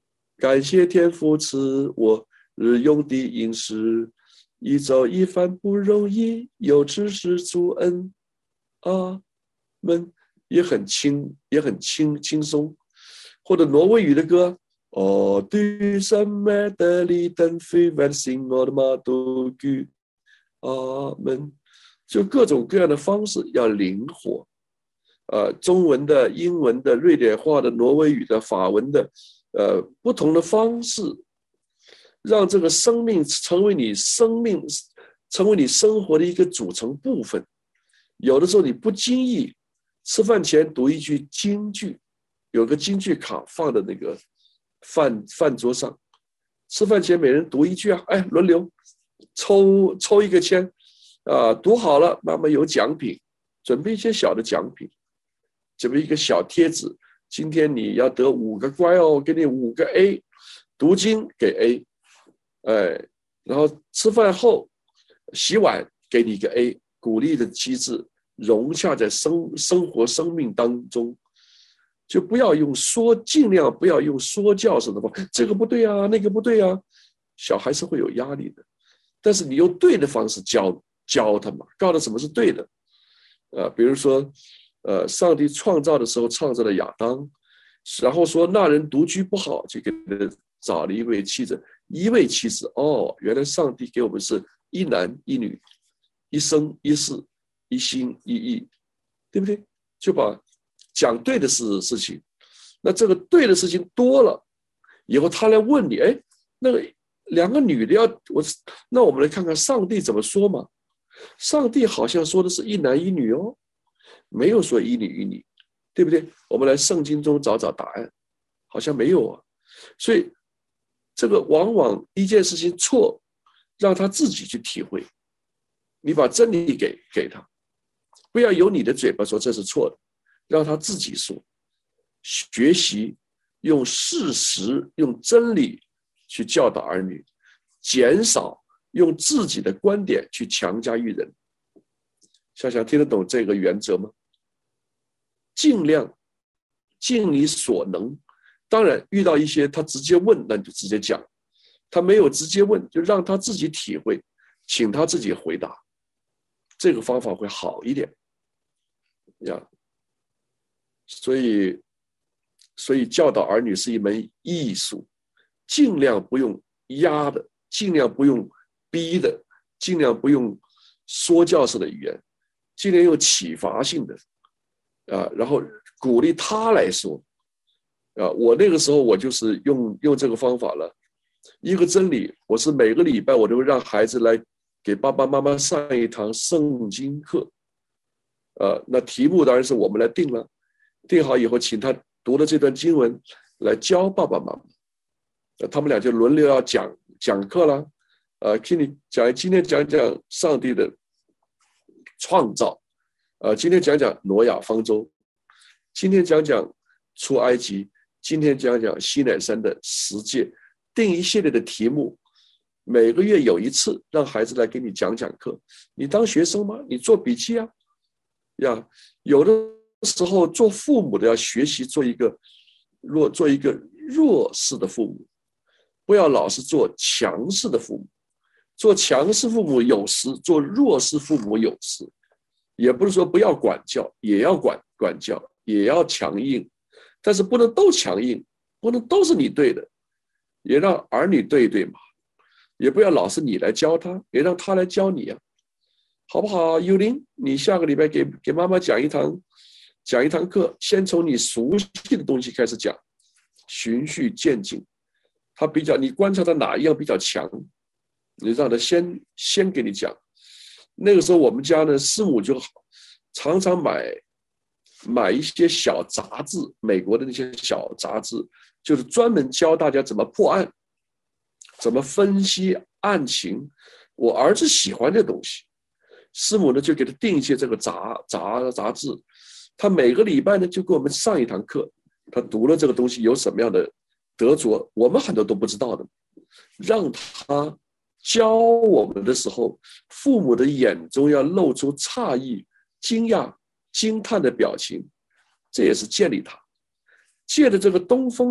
感谢天父赐我日用的饮食，一早一饭不容易，有知识主恩。阿们，也很轻，也很轻轻松。或者挪威语的歌，哦，对什么的里等非万幸我的马都居。阿们，就各种各样的方式要灵活。呃，中文的、英文的、瑞典话的、挪威语的、法文的，呃，不同的方式，让这个生命成为你生命，成为你生活的一个组成部分。有的时候你不经意，吃饭前读一句京剧，有个京剧卡放在那个饭饭桌上，吃饭前每人读一句啊，哎，轮流抽抽一个签，啊，读好了，妈妈有奖品，准备一些小的奖品。准备一个小贴纸，今天你要得五个乖哦，给你五个 A， 读经给 A， 哎，然后吃饭后洗碗给你一个 A， 鼓励的机制融洽在生生活生命当中，就不要用说，尽量不要用说教式的方法，这个不对啊，那个不对啊，小孩是会有压力的，但是你用对的方式教教他嘛，告诉他什么是对的，呃，比如说。呃，上帝创造的时候创造了亚当，然后说那人独居不好，就给他找了一位妻子，一位妻子。哦，原来上帝给我们是一男一女，一生一世，一心一意，对不对？就把讲对的事事情，那这个对的事情多了，以后他来问你，哎，那个两个女的要我，那我们来看看上帝怎么说嘛？上帝好像说的是一男一女哦。没有说一女一女，对不对？我们来圣经中找找答案，好像没有啊。所以这个往往一件事情错，让他自己去体会。你把真理给给他，不要由你的嘴巴说这是错的，让他自己说。学习用事实、用真理去教导儿女，减少用自己的观点去强加于人。想想听得懂这个原则吗？尽量尽你所能，当然遇到一些他直接问，那你就直接讲；他没有直接问，就让他自己体会，请他自己回答，这个方法会好一点呀。所以，所以教导儿女是一门艺术，尽量不用压的，尽量不用逼的，尽量不用说教式的语言，尽量用启发性的。啊，然后鼓励他来说，啊，我那个时候我就是用用这个方法了。一个真理，我是每个礼拜我都会让孩子来给爸爸妈妈上一堂圣经课，呃，那题目当然是我们来定了，定好以后，请他读了这段经文来教爸爸妈妈，呃、他们俩就轮流要讲讲课了，呃，听你讲，今天讲讲上帝的创造。呃，今天讲讲挪亚方舟，今天讲讲出埃及，今天讲讲西乃山的十诫，定一系列的题目，每个月有一次，让孩子来给你讲讲课。你当学生吗？你做笔记啊，呀，有的时候做父母的要学习做一个弱，做一个弱势的父母，不要老是做强势的父母。做强势父母有时，做弱势父母有时。也不是说不要管教，也要管管教，也要强硬，但是不能都强硬，不能都是你对的，也让儿女对一对嘛，也不要老是你来教他，也让他来教你啊，好不好？幽灵，你下个礼拜给给妈妈讲一堂讲一堂课，先从你熟悉的东西开始讲，循序渐进。他比较，你观察他哪一样比较强，你让他先先给你讲。那个时候我们家呢，师母就常常买买一些小杂志，美国的那些小杂志，就是专门教大家怎么破案，怎么分析案情。我儿子喜欢这东西，师母呢就给他订一些这个杂杂杂志，他每个礼拜呢就给我们上一堂课，他读了这个东西有什么样的得着，我们很多都不知道的，让他教我们的时候，父母的眼中要露出诧异、惊讶、惊叹的表情，这也是建立他。借着这个东风呢，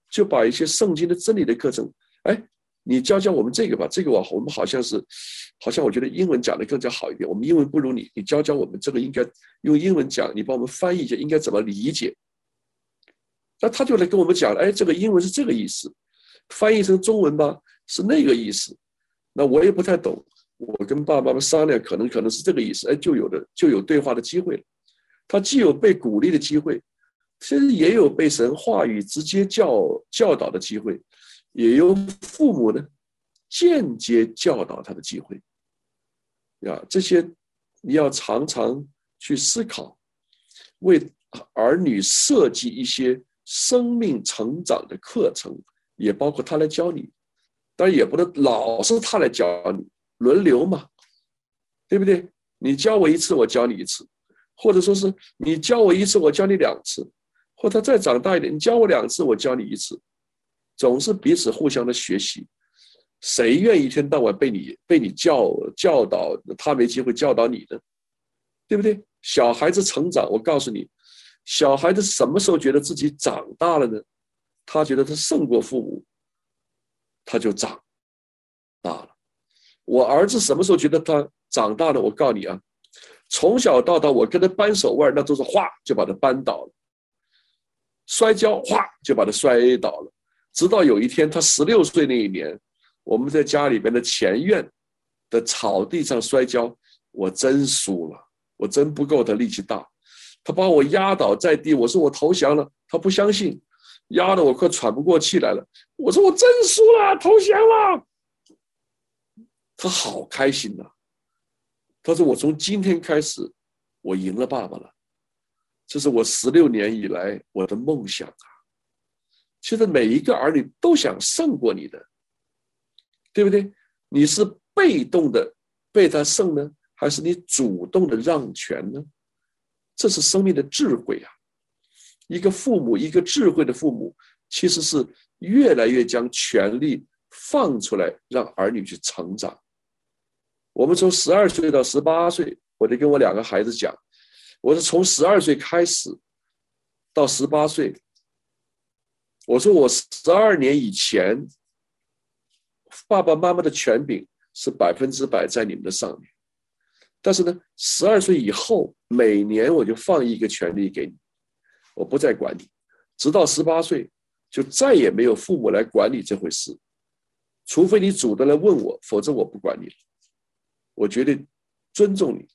就把一些圣经的真理的课程，哎，你教教我们这个吧，这个我们好像是，好像我觉得英文讲的更加好一点，我们英文不如你，你教教我们这个应该用英文讲，你帮我们翻译一下，应该怎么理解？那他就来跟我们讲，哎，这个英文是这个意思，翻译成中文吧是那个意思，那我也不太懂，我跟爸爸妈妈商量，可能可能是这个意思，哎，就有的就有对话的机会了。他既有被鼓励的机会，其实也有被神话语直接教教导的机会，也有父母呢间接教导他的机会。呀，这些你要常常去思考，为儿女设计一些生命成长的课程，也包括他来教你，当然也不能老是他来教你，轮流嘛，对不对？你教我一次，我教你一次，或者说是你教我一次，我教你两次，或者再长大一点，你教我两次，我教你一次，总是彼此互相的学习。谁愿意一天到晚被你被你教教导，他没机会教导你呢？对不对？小孩子成长，我告诉你，小孩子什么时候觉得自己长大了呢？他觉得他胜过父母，他就长大了。我儿子什么时候觉得他长大了？我告诉你啊，从小到大我跟他扳手腕，那都是哗就把他扳倒了，摔跤哗就把他摔倒了，直到有一天他十六岁那一年，我们在家里边的前院的草地上摔跤，我真输了，我真不够他力气大，他把我压倒在地，我说我投降了，他不相信，压得我快喘不过气来了，我说我真输了，投降了，他好开心呐、啊，他说我从今天开始我赢了爸爸了，这是我十六年以来我的梦想啊。其实每一个儿女都想胜过你的，对不对？你是被动的被他胜呢，还是你主动的让权呢？这是生命的智慧啊！一个父母，一个智慧的父母，其实是越来越将权力放出来，让儿女去成长。我们从十二岁到十八岁，我就跟我两个孩子讲，我是从十二岁开始到十八岁，我说我十二年以前，爸爸妈妈的权柄是百分之百在你们的上面，但是呢，十二岁以后，每年我就放一个权利给你，我不再管你，直到十八岁，就再也没有父母来管你这回事，除非你主动来问我，否则我不管你了。我绝对尊重你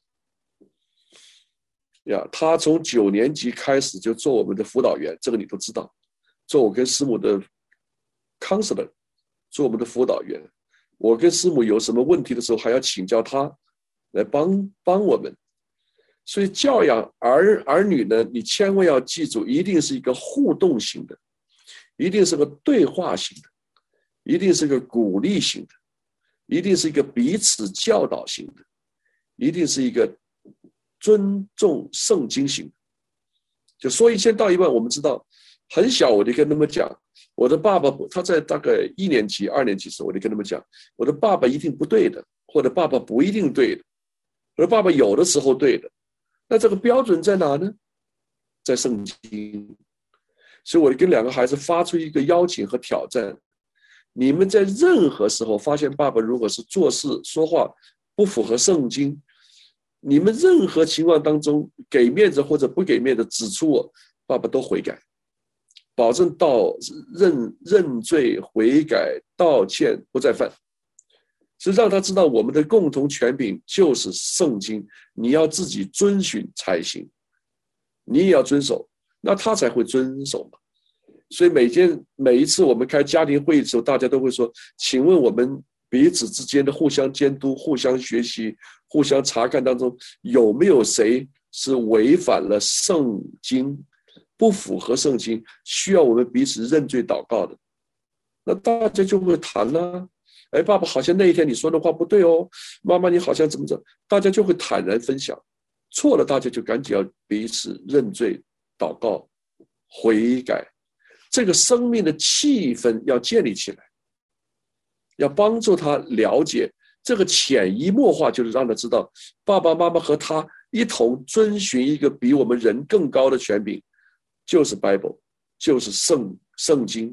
呀。他从九年级开始就做我们的辅导员，这个你都知道，做我跟师母的 counselor， 做我们的辅导员。我跟师母有什么问题的时候，还要请教他来帮帮我们。所以教养儿儿女呢，你千万要记住，一定是一个互动型的，一定是个对话型的，一定是个鼓励型的，一定是一个彼此教导型的，一定是一个尊重圣经型的。就说一千道一万，我们知道很小我就跟他们讲，我的爸爸他在大概一年级二年级时候，我就跟他们讲，我的爸爸一定不对的，或者爸爸不一定对的，而爸爸有的时候对的。那这个标准在哪呢？在圣经。所以我就跟两个孩子发出一个邀请和挑战，你们在任何时候发现爸爸如果是做事说话不符合圣经，你们任何情况当中给面子或者不给面子指出我，爸爸都悔改，保证到认认罪悔改道歉不再犯，是让他知道我们的共同权柄就是圣经，你要自己遵循才行，你也要遵守，那他才会遵守嘛。所以每件每一次我们开家庭会议的时候，大家都会说，请问我们彼此之间的互相监督、互相学习、互相查看当中，有没有谁是违反了圣经，不符合圣经，需要我们彼此认罪祷告的？那大家就会谈了，哎，爸爸好像那一天你说的话不对哦，妈妈你好像怎么着，大家就会坦然分享，错了大家就赶紧要彼此认罪祷告悔改，这个生命的气氛要建立起来，要帮助他了解这个潜移默化，就是让他知道爸爸妈妈和他一同遵循一个比我们人更高的权柄，就是 Bible， 就是圣圣经，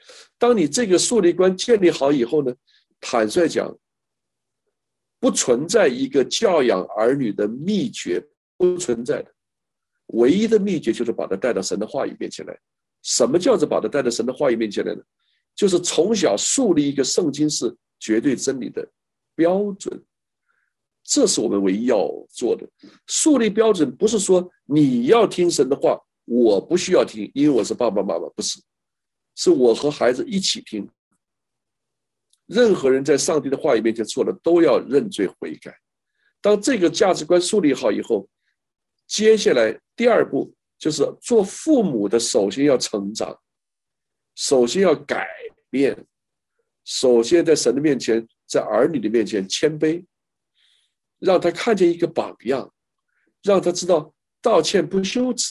当你这个树立观建立好以后呢，坦率讲，不存在一个教养儿女的秘诀，不存在的。唯一的秘诀就是把他带到神的话语面前来。什么叫做把他带到神的话语面前来呢？就是从小树立一个圣经是绝对真理的标准，这是我们唯一要做的。树立标准不是说你要听神的话，我不需要听，因为我是爸爸妈妈，不是，是我和孩子一起听。任何人在上帝的话语面前错了，都要认罪悔改。当这个价值观树立好以后，接下来第二步就是做父母的，首先要成长，首先要改变，首先在神的面前，在儿女的面前谦卑，让他看见一个榜样，让他知道道歉不羞耻，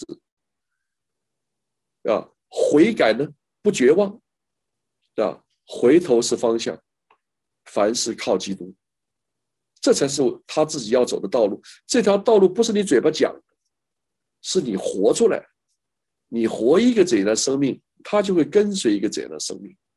啊，悔改呢不绝望，啊，回头是方向，凡事靠基督，这才是他自己要走的道路。这条道路不是你嘴巴讲的，是你活出来。你活一个怎样的生命，他就会跟随一个怎样的生命。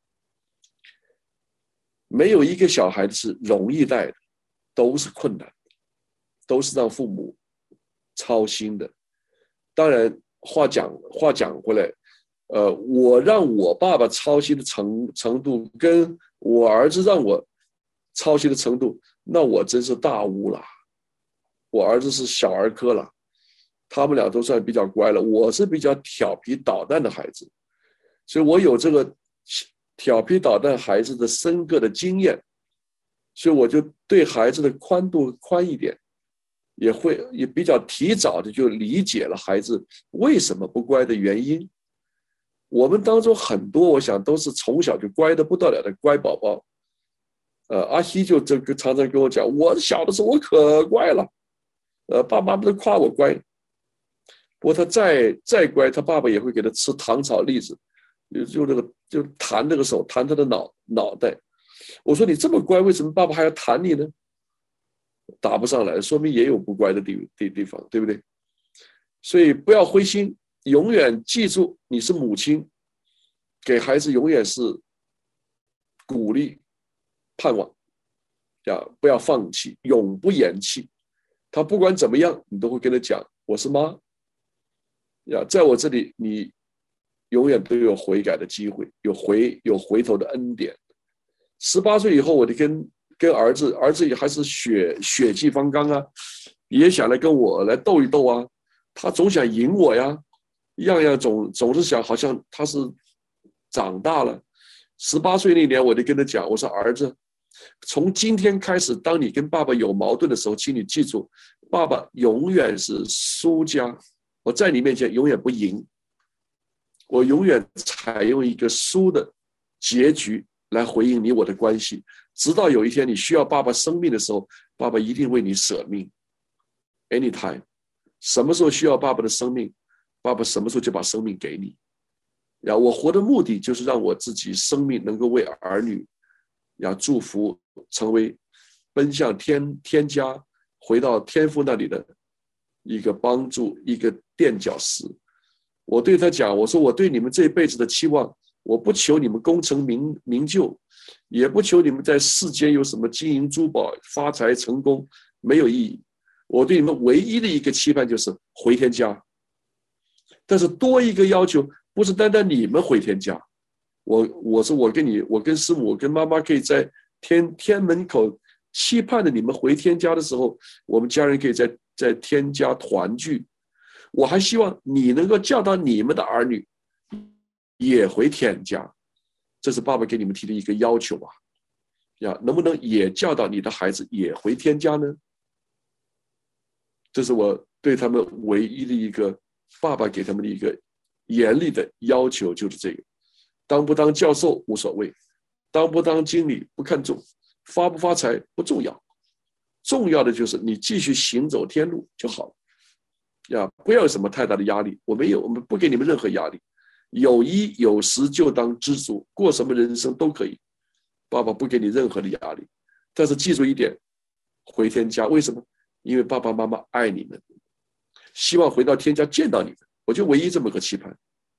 没有一个小孩子是容易带的，都是困难的，都是让父母操心的。当然话讲话讲回来，呃，我让我爸爸操心的程程度，跟我儿子让我操心的程度，那我真是大污了。我儿子是小儿科了，他们俩都算比较乖了，我是比较调皮捣蛋的孩子，所以我有这个调皮捣蛋孩子的深刻的经验，所以我就对孩子的宽度宽一点，也会也比较提早的就理解了孩子为什么不乖的原因。我们当中很多，我想都是从小就乖的不得了的乖宝宝。呃，阿西就这个常常跟我讲，我小的时候我可乖了，呃，爸爸妈妈都夸我乖。不过他再再乖，他爸爸也会给他吃糖炒栗子，就就那个就弹那个手，弹他的脑脑袋。我说你这么乖，为什么爸爸还要弹你呢？答不上来，说明也有不乖的地地地方，对不对？所以不要灰心，永远记住你是母亲，给孩子永远是鼓励、盼望，呀，不要放弃，永不言弃。他不管怎么样，你都会跟他讲，我是妈。呀，在我这里，你永远都有悔改的机会，有回有回头的恩典。十八岁以后，我就跟跟儿子，儿子也还是血血气方刚啊，也想来跟我来斗一斗啊，他总想赢我呀，样样总总是想好像他是长大了。十八岁那年，我就跟他讲，我说儿子，从今天开始，当你跟爸爸有矛盾的时候，请你记住，爸爸永远是输家。我在你面前永远不赢，我永远采用一个输的结局来回应你我的关系，直到有一天你需要爸爸生命的时候，爸爸一定为你舍命。Anytime， 什么时候需要爸爸的生命，爸爸什么时候就把生命给你。呀，我活的目的就是让我自己生命能够为儿女呀祝福，成为奔向天天家，回到天父那里的一个帮助，一个垫脚石。我对他讲，我说我对你们这一辈子的期望，我不求你们功成名名就，也不求你们在世间有什么金银珠宝发财成功，没有意义。我对你们唯一的一个期盼就是回天家。但是多一个要求，不是单单你们回天家，我我说我跟你，我跟师母，我跟妈妈可以在天天门口期盼着你们回天家的时候，我们家人可以在在天家团聚。我还希望你能够教导你们的儿女也回天家，这是爸爸给你们提的一个要求啊！呀，能不能也教导你的孩子也回天家呢？这是我对他们唯一的一个爸爸给他们的一个严厉的要求，就是这个：当不当教授无所谓，当不当经理不看重，发不发财不重要，重要的就是你继续行走天路就好了。呀，不要有什么太大的压力，我没有，我们不给你们任何压力。有衣有食就当知足，过什么人生都可以。爸爸不给你任何的压力，但是记住一点，回天家。为什么？因为爸爸妈妈爱你们，希望回到天家见到你们。我就唯一这么个期盼。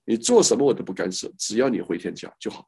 你做什么我都不干涉，只要你回天家就好。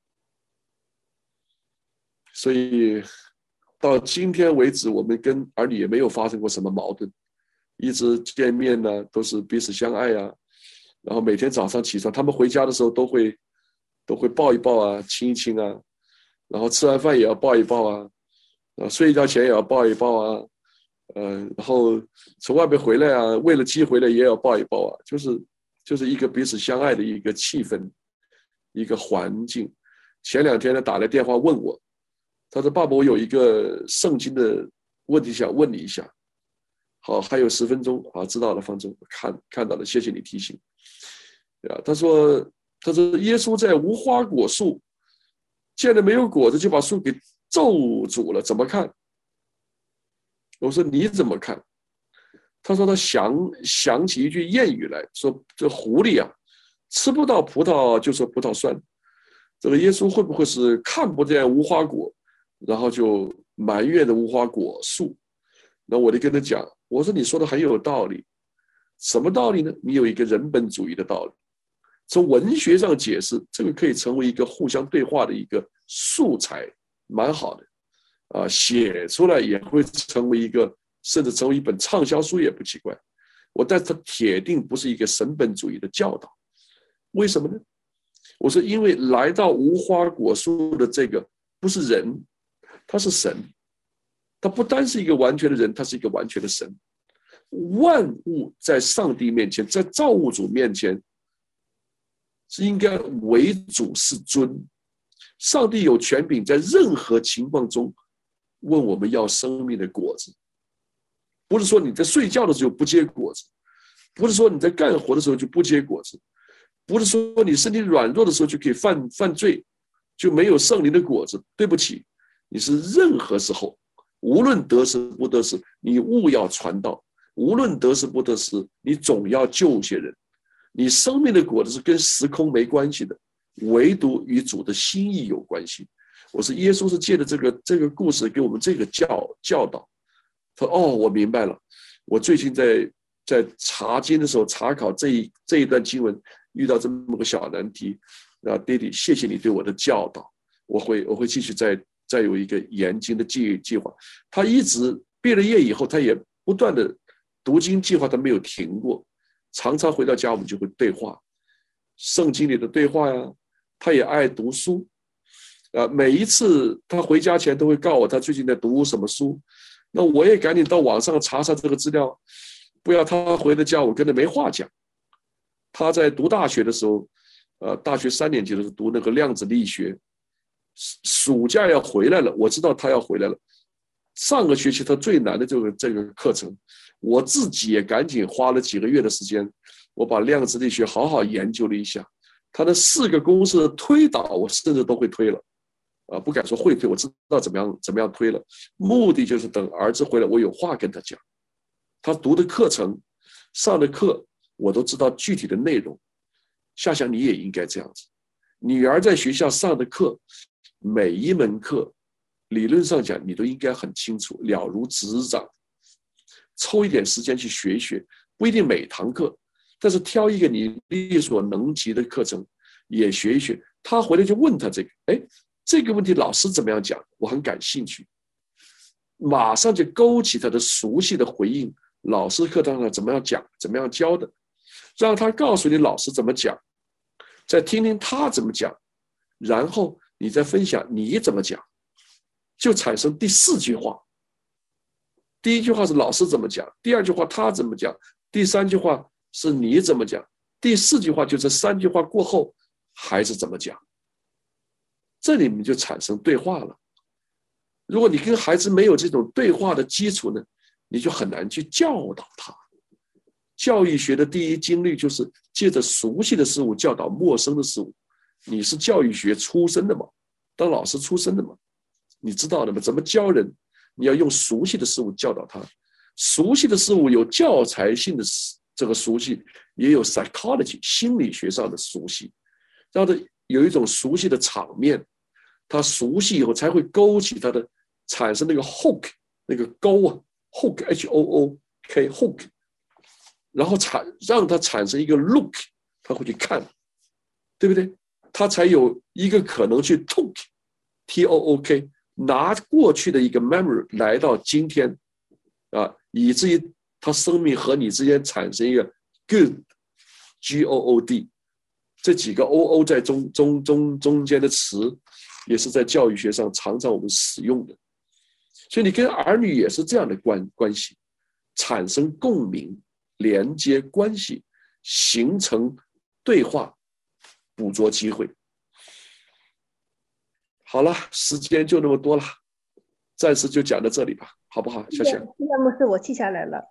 所以到今天为止，我们跟儿女也没有发生过什么矛盾，一直见面呢，都是彼此相爱啊。然后每天早上起床，他们回家的时候都会都会抱一抱啊，亲一亲啊，然后吃完饭也要抱一抱啊，啊，睡觉前也要抱一抱啊，呃，然后从外面回来啊，为了鸡回来也要抱一抱啊，就是就是一个彼此相爱的一个气氛，一个环境。前两天呢打来电话问我，他说：“爸爸，我有一个圣经的问题想问你一下。”好，还有十分钟啊，知道了，方舟，看看到了，谢谢你提醒。啊，他说，他说耶稣在无花果树见了没有果子，就把树给咒诅了，怎么看？我说你怎么看？他说他想想起一句谚语来说，这狐狸啊，吃不到葡萄就说葡萄酸。这个耶稣会不会是看不见无花果，然后就埋怨的无花果树？那我就跟他讲，我说你说的很有道理，什么道理呢？你有一个人本主义的道理，从文学上解释，这个可以成为一个互相对话的一个素材，蛮好的啊，写出来也会成为一个，甚至成为一本畅销书也不奇怪。我但是它铁定不是一个神本主义的教导，为什么呢？我说因为来到无花果树的这个不是人，他是神。他不单是一个完全的人，他是一个完全的神。万物在上帝面前，在造物主面前，是应该为主是尊。上帝有权柄在任何情况中问我们要生命的果子，不是说你在睡觉的时候不结果子，不是说你在干活的时候就不结果子，不是说你身体软弱的时候就可以犯犯罪，就没有圣灵的果子。对不起，你是任何时候，无论得失不得失，你务要传道；无论得失不得失，你总要救些人。你生命的果子是跟时空没关系的，唯独与主的心意有关系。我说耶稣是借着这个这个故事给我们这个教教导。他说：“哦，我明白了。我最近在在查经的时候查考这一这一段经文，遇到这么个小难题。啊，爹地，谢谢你对我的教导，我会我会继续再。”再有一个研经的计计划，他一直毕了业以后，他也不断的读经计划，他没有停过。常常回到家，我们就会对话，圣经里的对话呀。他也爱读书，啊，每一次他回家前都会告诉我他最近在读什么书，那我也赶紧到网上查查这个资料，不要他回到家我跟他没话讲。他在读大学的时候，呃，大学三年级的时候读那个量子力学。暑假要回来了，我知道他要回来了。上个学期他最难的这个这个课程，我自己也赶紧花了几个月的时间，我把量子力学好好研究了一下。他的四个公式的推导，我甚至都会推了，啊，不敢说会推，我知道怎么样怎么样推了。目的就是等儿子回来，我有话跟他讲。他读的课程、上的课，我都知道具体的内容。夏夏，你也应该这样子。女儿在学校上的课。每一门课理论上讲你都应该很清楚，了如指掌，抽一点时间去学一学，不一定每堂课，但是挑一个你力所能及的课程也学一学。他回来就问他这个，哎，这个问题老师怎么样讲，我很感兴趣，马上就勾起他的熟悉的回应，老师课堂上怎么样讲，怎么样教的，让他告诉你老师怎么讲，再听听他怎么讲，然后你再分享你怎么讲，就产生第四句话。第一句话是老师怎么讲，第二句话他怎么讲，第三句话是你怎么讲，第四句话就是三句话过后孩子怎么讲。这里面就产生对话了。如果你跟孩子没有这种对话的基础呢，你就很难去教导他。教育学的第一经律就是借着熟悉的事物教导陌生的事物。你是教育学出身的嘛，当老师出身的嘛，你知道的嘛，怎么教人，你要用熟悉的事物教导他。熟悉的事物有教材性的这个熟悉，也有 psychology 心理学上的熟悉，让他有一种熟悉的场面，他熟悉以后才会勾起他的产生那个 hook 那个钩啊 hook H O O K hook， 然后产让他产生一个 look， 他会去看对不对？他才有一个可能去 took T O O K 拿过去的一个 memory 来到今天啊，以至于他生命和你之间产生一个 good G O O D 这几个 O O 在中中中中间的词，也是在教育学上常常我们使用的。所以你跟儿女也是这样的关关系，产生共鸣、连接关系，形成对话，捕捉机会。好了，时间就那么多了，暂时就讲到这里吧，好不好？小雪， 谢谢牧师，我记下来了。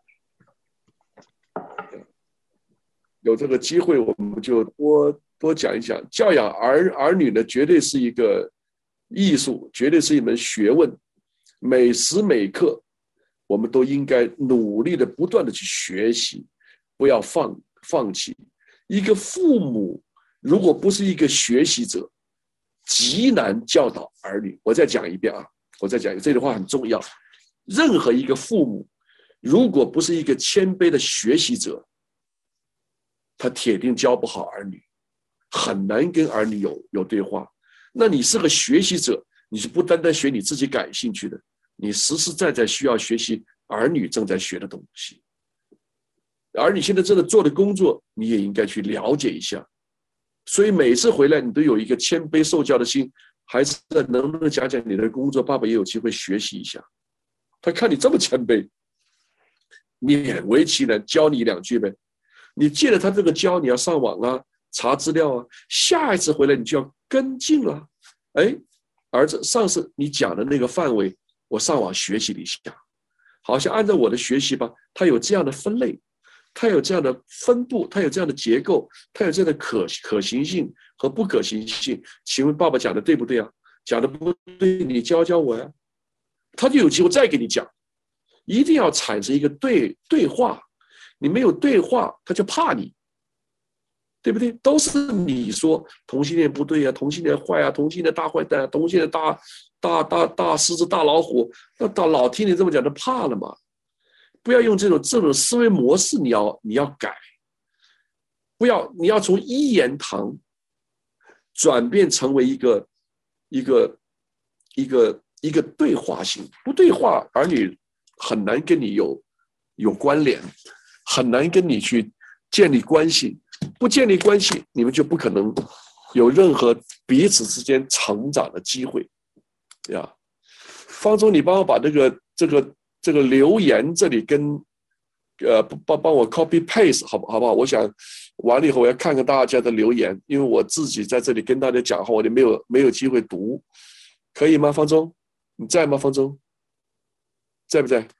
有这个机会，我们就多多讲一讲。教养儿儿女呢，绝对是一个艺术，绝对是一门学问。每时每刻，我们都应该努力的、不断的去学习，不要放放弃。一个父母如果不是一个学习者，极难教导儿女。我再讲一遍啊，我再讲一遍，这句话很重要。任何一个父母，如果不是一个谦卑的学习者，他铁定教不好儿女，很难跟儿女有有对话。那你是个学习者，你是不单单学你自己感兴趣的，你实实在在需要学习儿女正在学的东西。而你现在正在做的工作，你也应该去了解一下。所以每次回来，你都有一个谦卑受教的心，孩子能不能讲讲你的工作？爸爸也有机会学习一下。他看你这么谦卑，勉为其难教你两句呗。你借着他这个教，你要上网啊，查资料啊，下一次回来你就要跟进了。哎，儿子，上次你讲的那个范围，我上网学习了一下，好像按照我的学习吧，它有这样的分类，它有这样的分布，它有这样的结构，它有这样的可可行性和不可行性。请问爸爸讲的对不对啊？讲的不对，你教教我呀。他就有机会再给你讲，一定要产生一个对对话。你没有对话，他就怕你，对不对？都是你说同性恋不对啊，同性恋坏啊，同性恋大坏蛋，同性恋大大大大狮子大老虎，那到老听你这么讲，就怕了嘛。不要用这种这种思维模式，你要你要改，不要你要从一言堂转变成为一个一个一个一个对话型，不对话，儿女很难跟你有有关联。很难跟你去建立关系，不建立关系，你们就不可能有任何彼此之间成长的机会呀。方舟，你帮我把这个这个这个留言这里跟呃帮帮我 copy paste 好不好不好？我想完了以后我要看看大家的留言，因为我自己在这里跟大家讲话，我就没有没有机会读，可以吗？方舟，你在吗？方舟，在不在？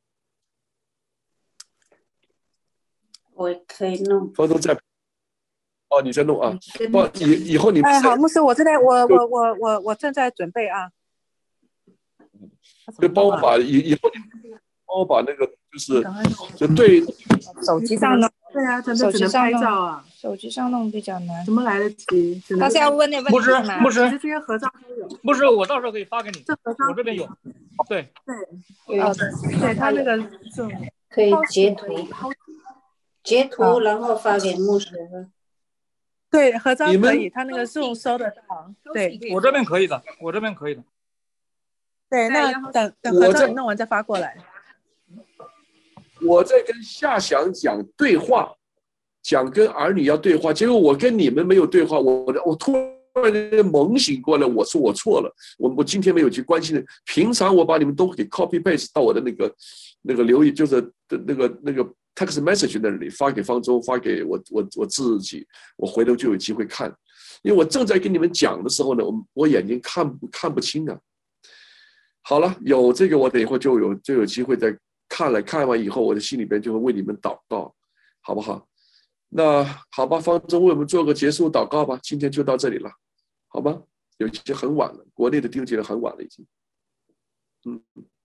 我可以弄。 方舟在。哦，你在弄啊？不，以以后你哎，好，牧师，我正在，我我我我我正在准备啊。 就帮我把以以后你帮我把那个就是就对手机上弄。 对啊，咱们只能拍照啊， 手机上弄比较难。 怎么来得及？ 他是要问那问题是吗？ 牧师， 这些合照都有。 牧师，我到时候可以发给你。 这合照我这边有。对对，哦对，对他那个就可以截图，截图然后发给牧师。 对，合照可以，他那个是搜得到。对， 我这边可以的，我这边可以的。 对，那等等合照你弄完再发过来。 我在跟夏翔讲对话，讲跟儿女要对话，结果我跟你们没有对话，我我突然间猛醒过来，我说我错了，我我今天没有去关心的。平常我把你们都给 copy paste 到我的那个那个留言，就是那个那个 text message 那里发给方舟，发给我我我自己，我回头就有机会看，因为我正在跟你们讲的时候呢，我我眼睛看不看不清啊。好了，有这个我等一会儿就有就有机会再看了，看完以后我的心里边就会为你们祷告，好不好？那好吧，方舟为我们做个结束祷告吧，今天就到这里了，好吗？有些很晚了，国内的弟兄姐妹很晚了已经。嗯，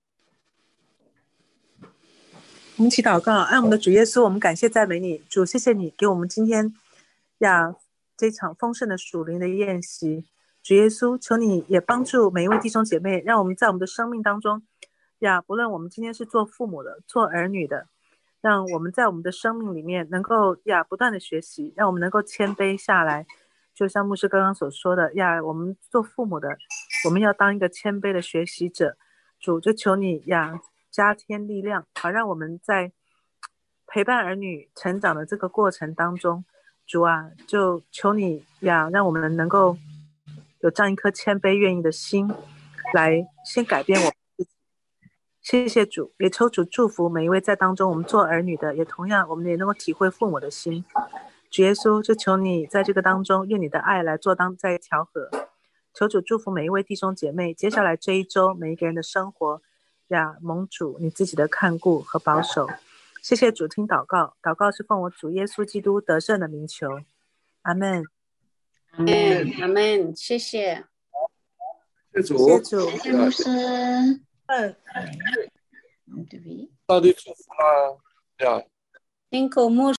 我们一起祷告，爱我们的主耶稣，我们感谢赞美你，主，谢谢你给我们今天呀这场丰盛的属灵的宴席。主耶稣，求你也帮助每一位弟兄姐妹，让我们在我们的生命当中呀，不论我们今天是做父母的，做儿女的，让我们在我们的生命里面能够呀不断的学习，让我们能够谦卑下来， 就像牧师刚刚所说的呀，我们做父母的，我们要当一个谦卑的学习者。主，就求你呀加添力量，好让我们在陪伴儿女成长的这个过程当中，主啊，就求你呀让我们能够有这样一颗谦卑愿意的心，来先改变我们自己。谢谢主，也求主祝福每一位在当中我们做儿女的，也同样我们也能够体会父母的心。主耶稣，就求你在这个当中用你的爱来做当在调和。求主祝福每一位弟兄姐妹，接下来这一周每一个人的生活呀，蒙主你自己的看顾和保守。谢谢主，听祷告，祷告是奉我主耶稣基督得胜的名求，阿们。 阿们，阿们，谢谢， 谢主， 谢主， 谢谢牧师。 嗯， 上帝祝福了呀。 辛苦牧师。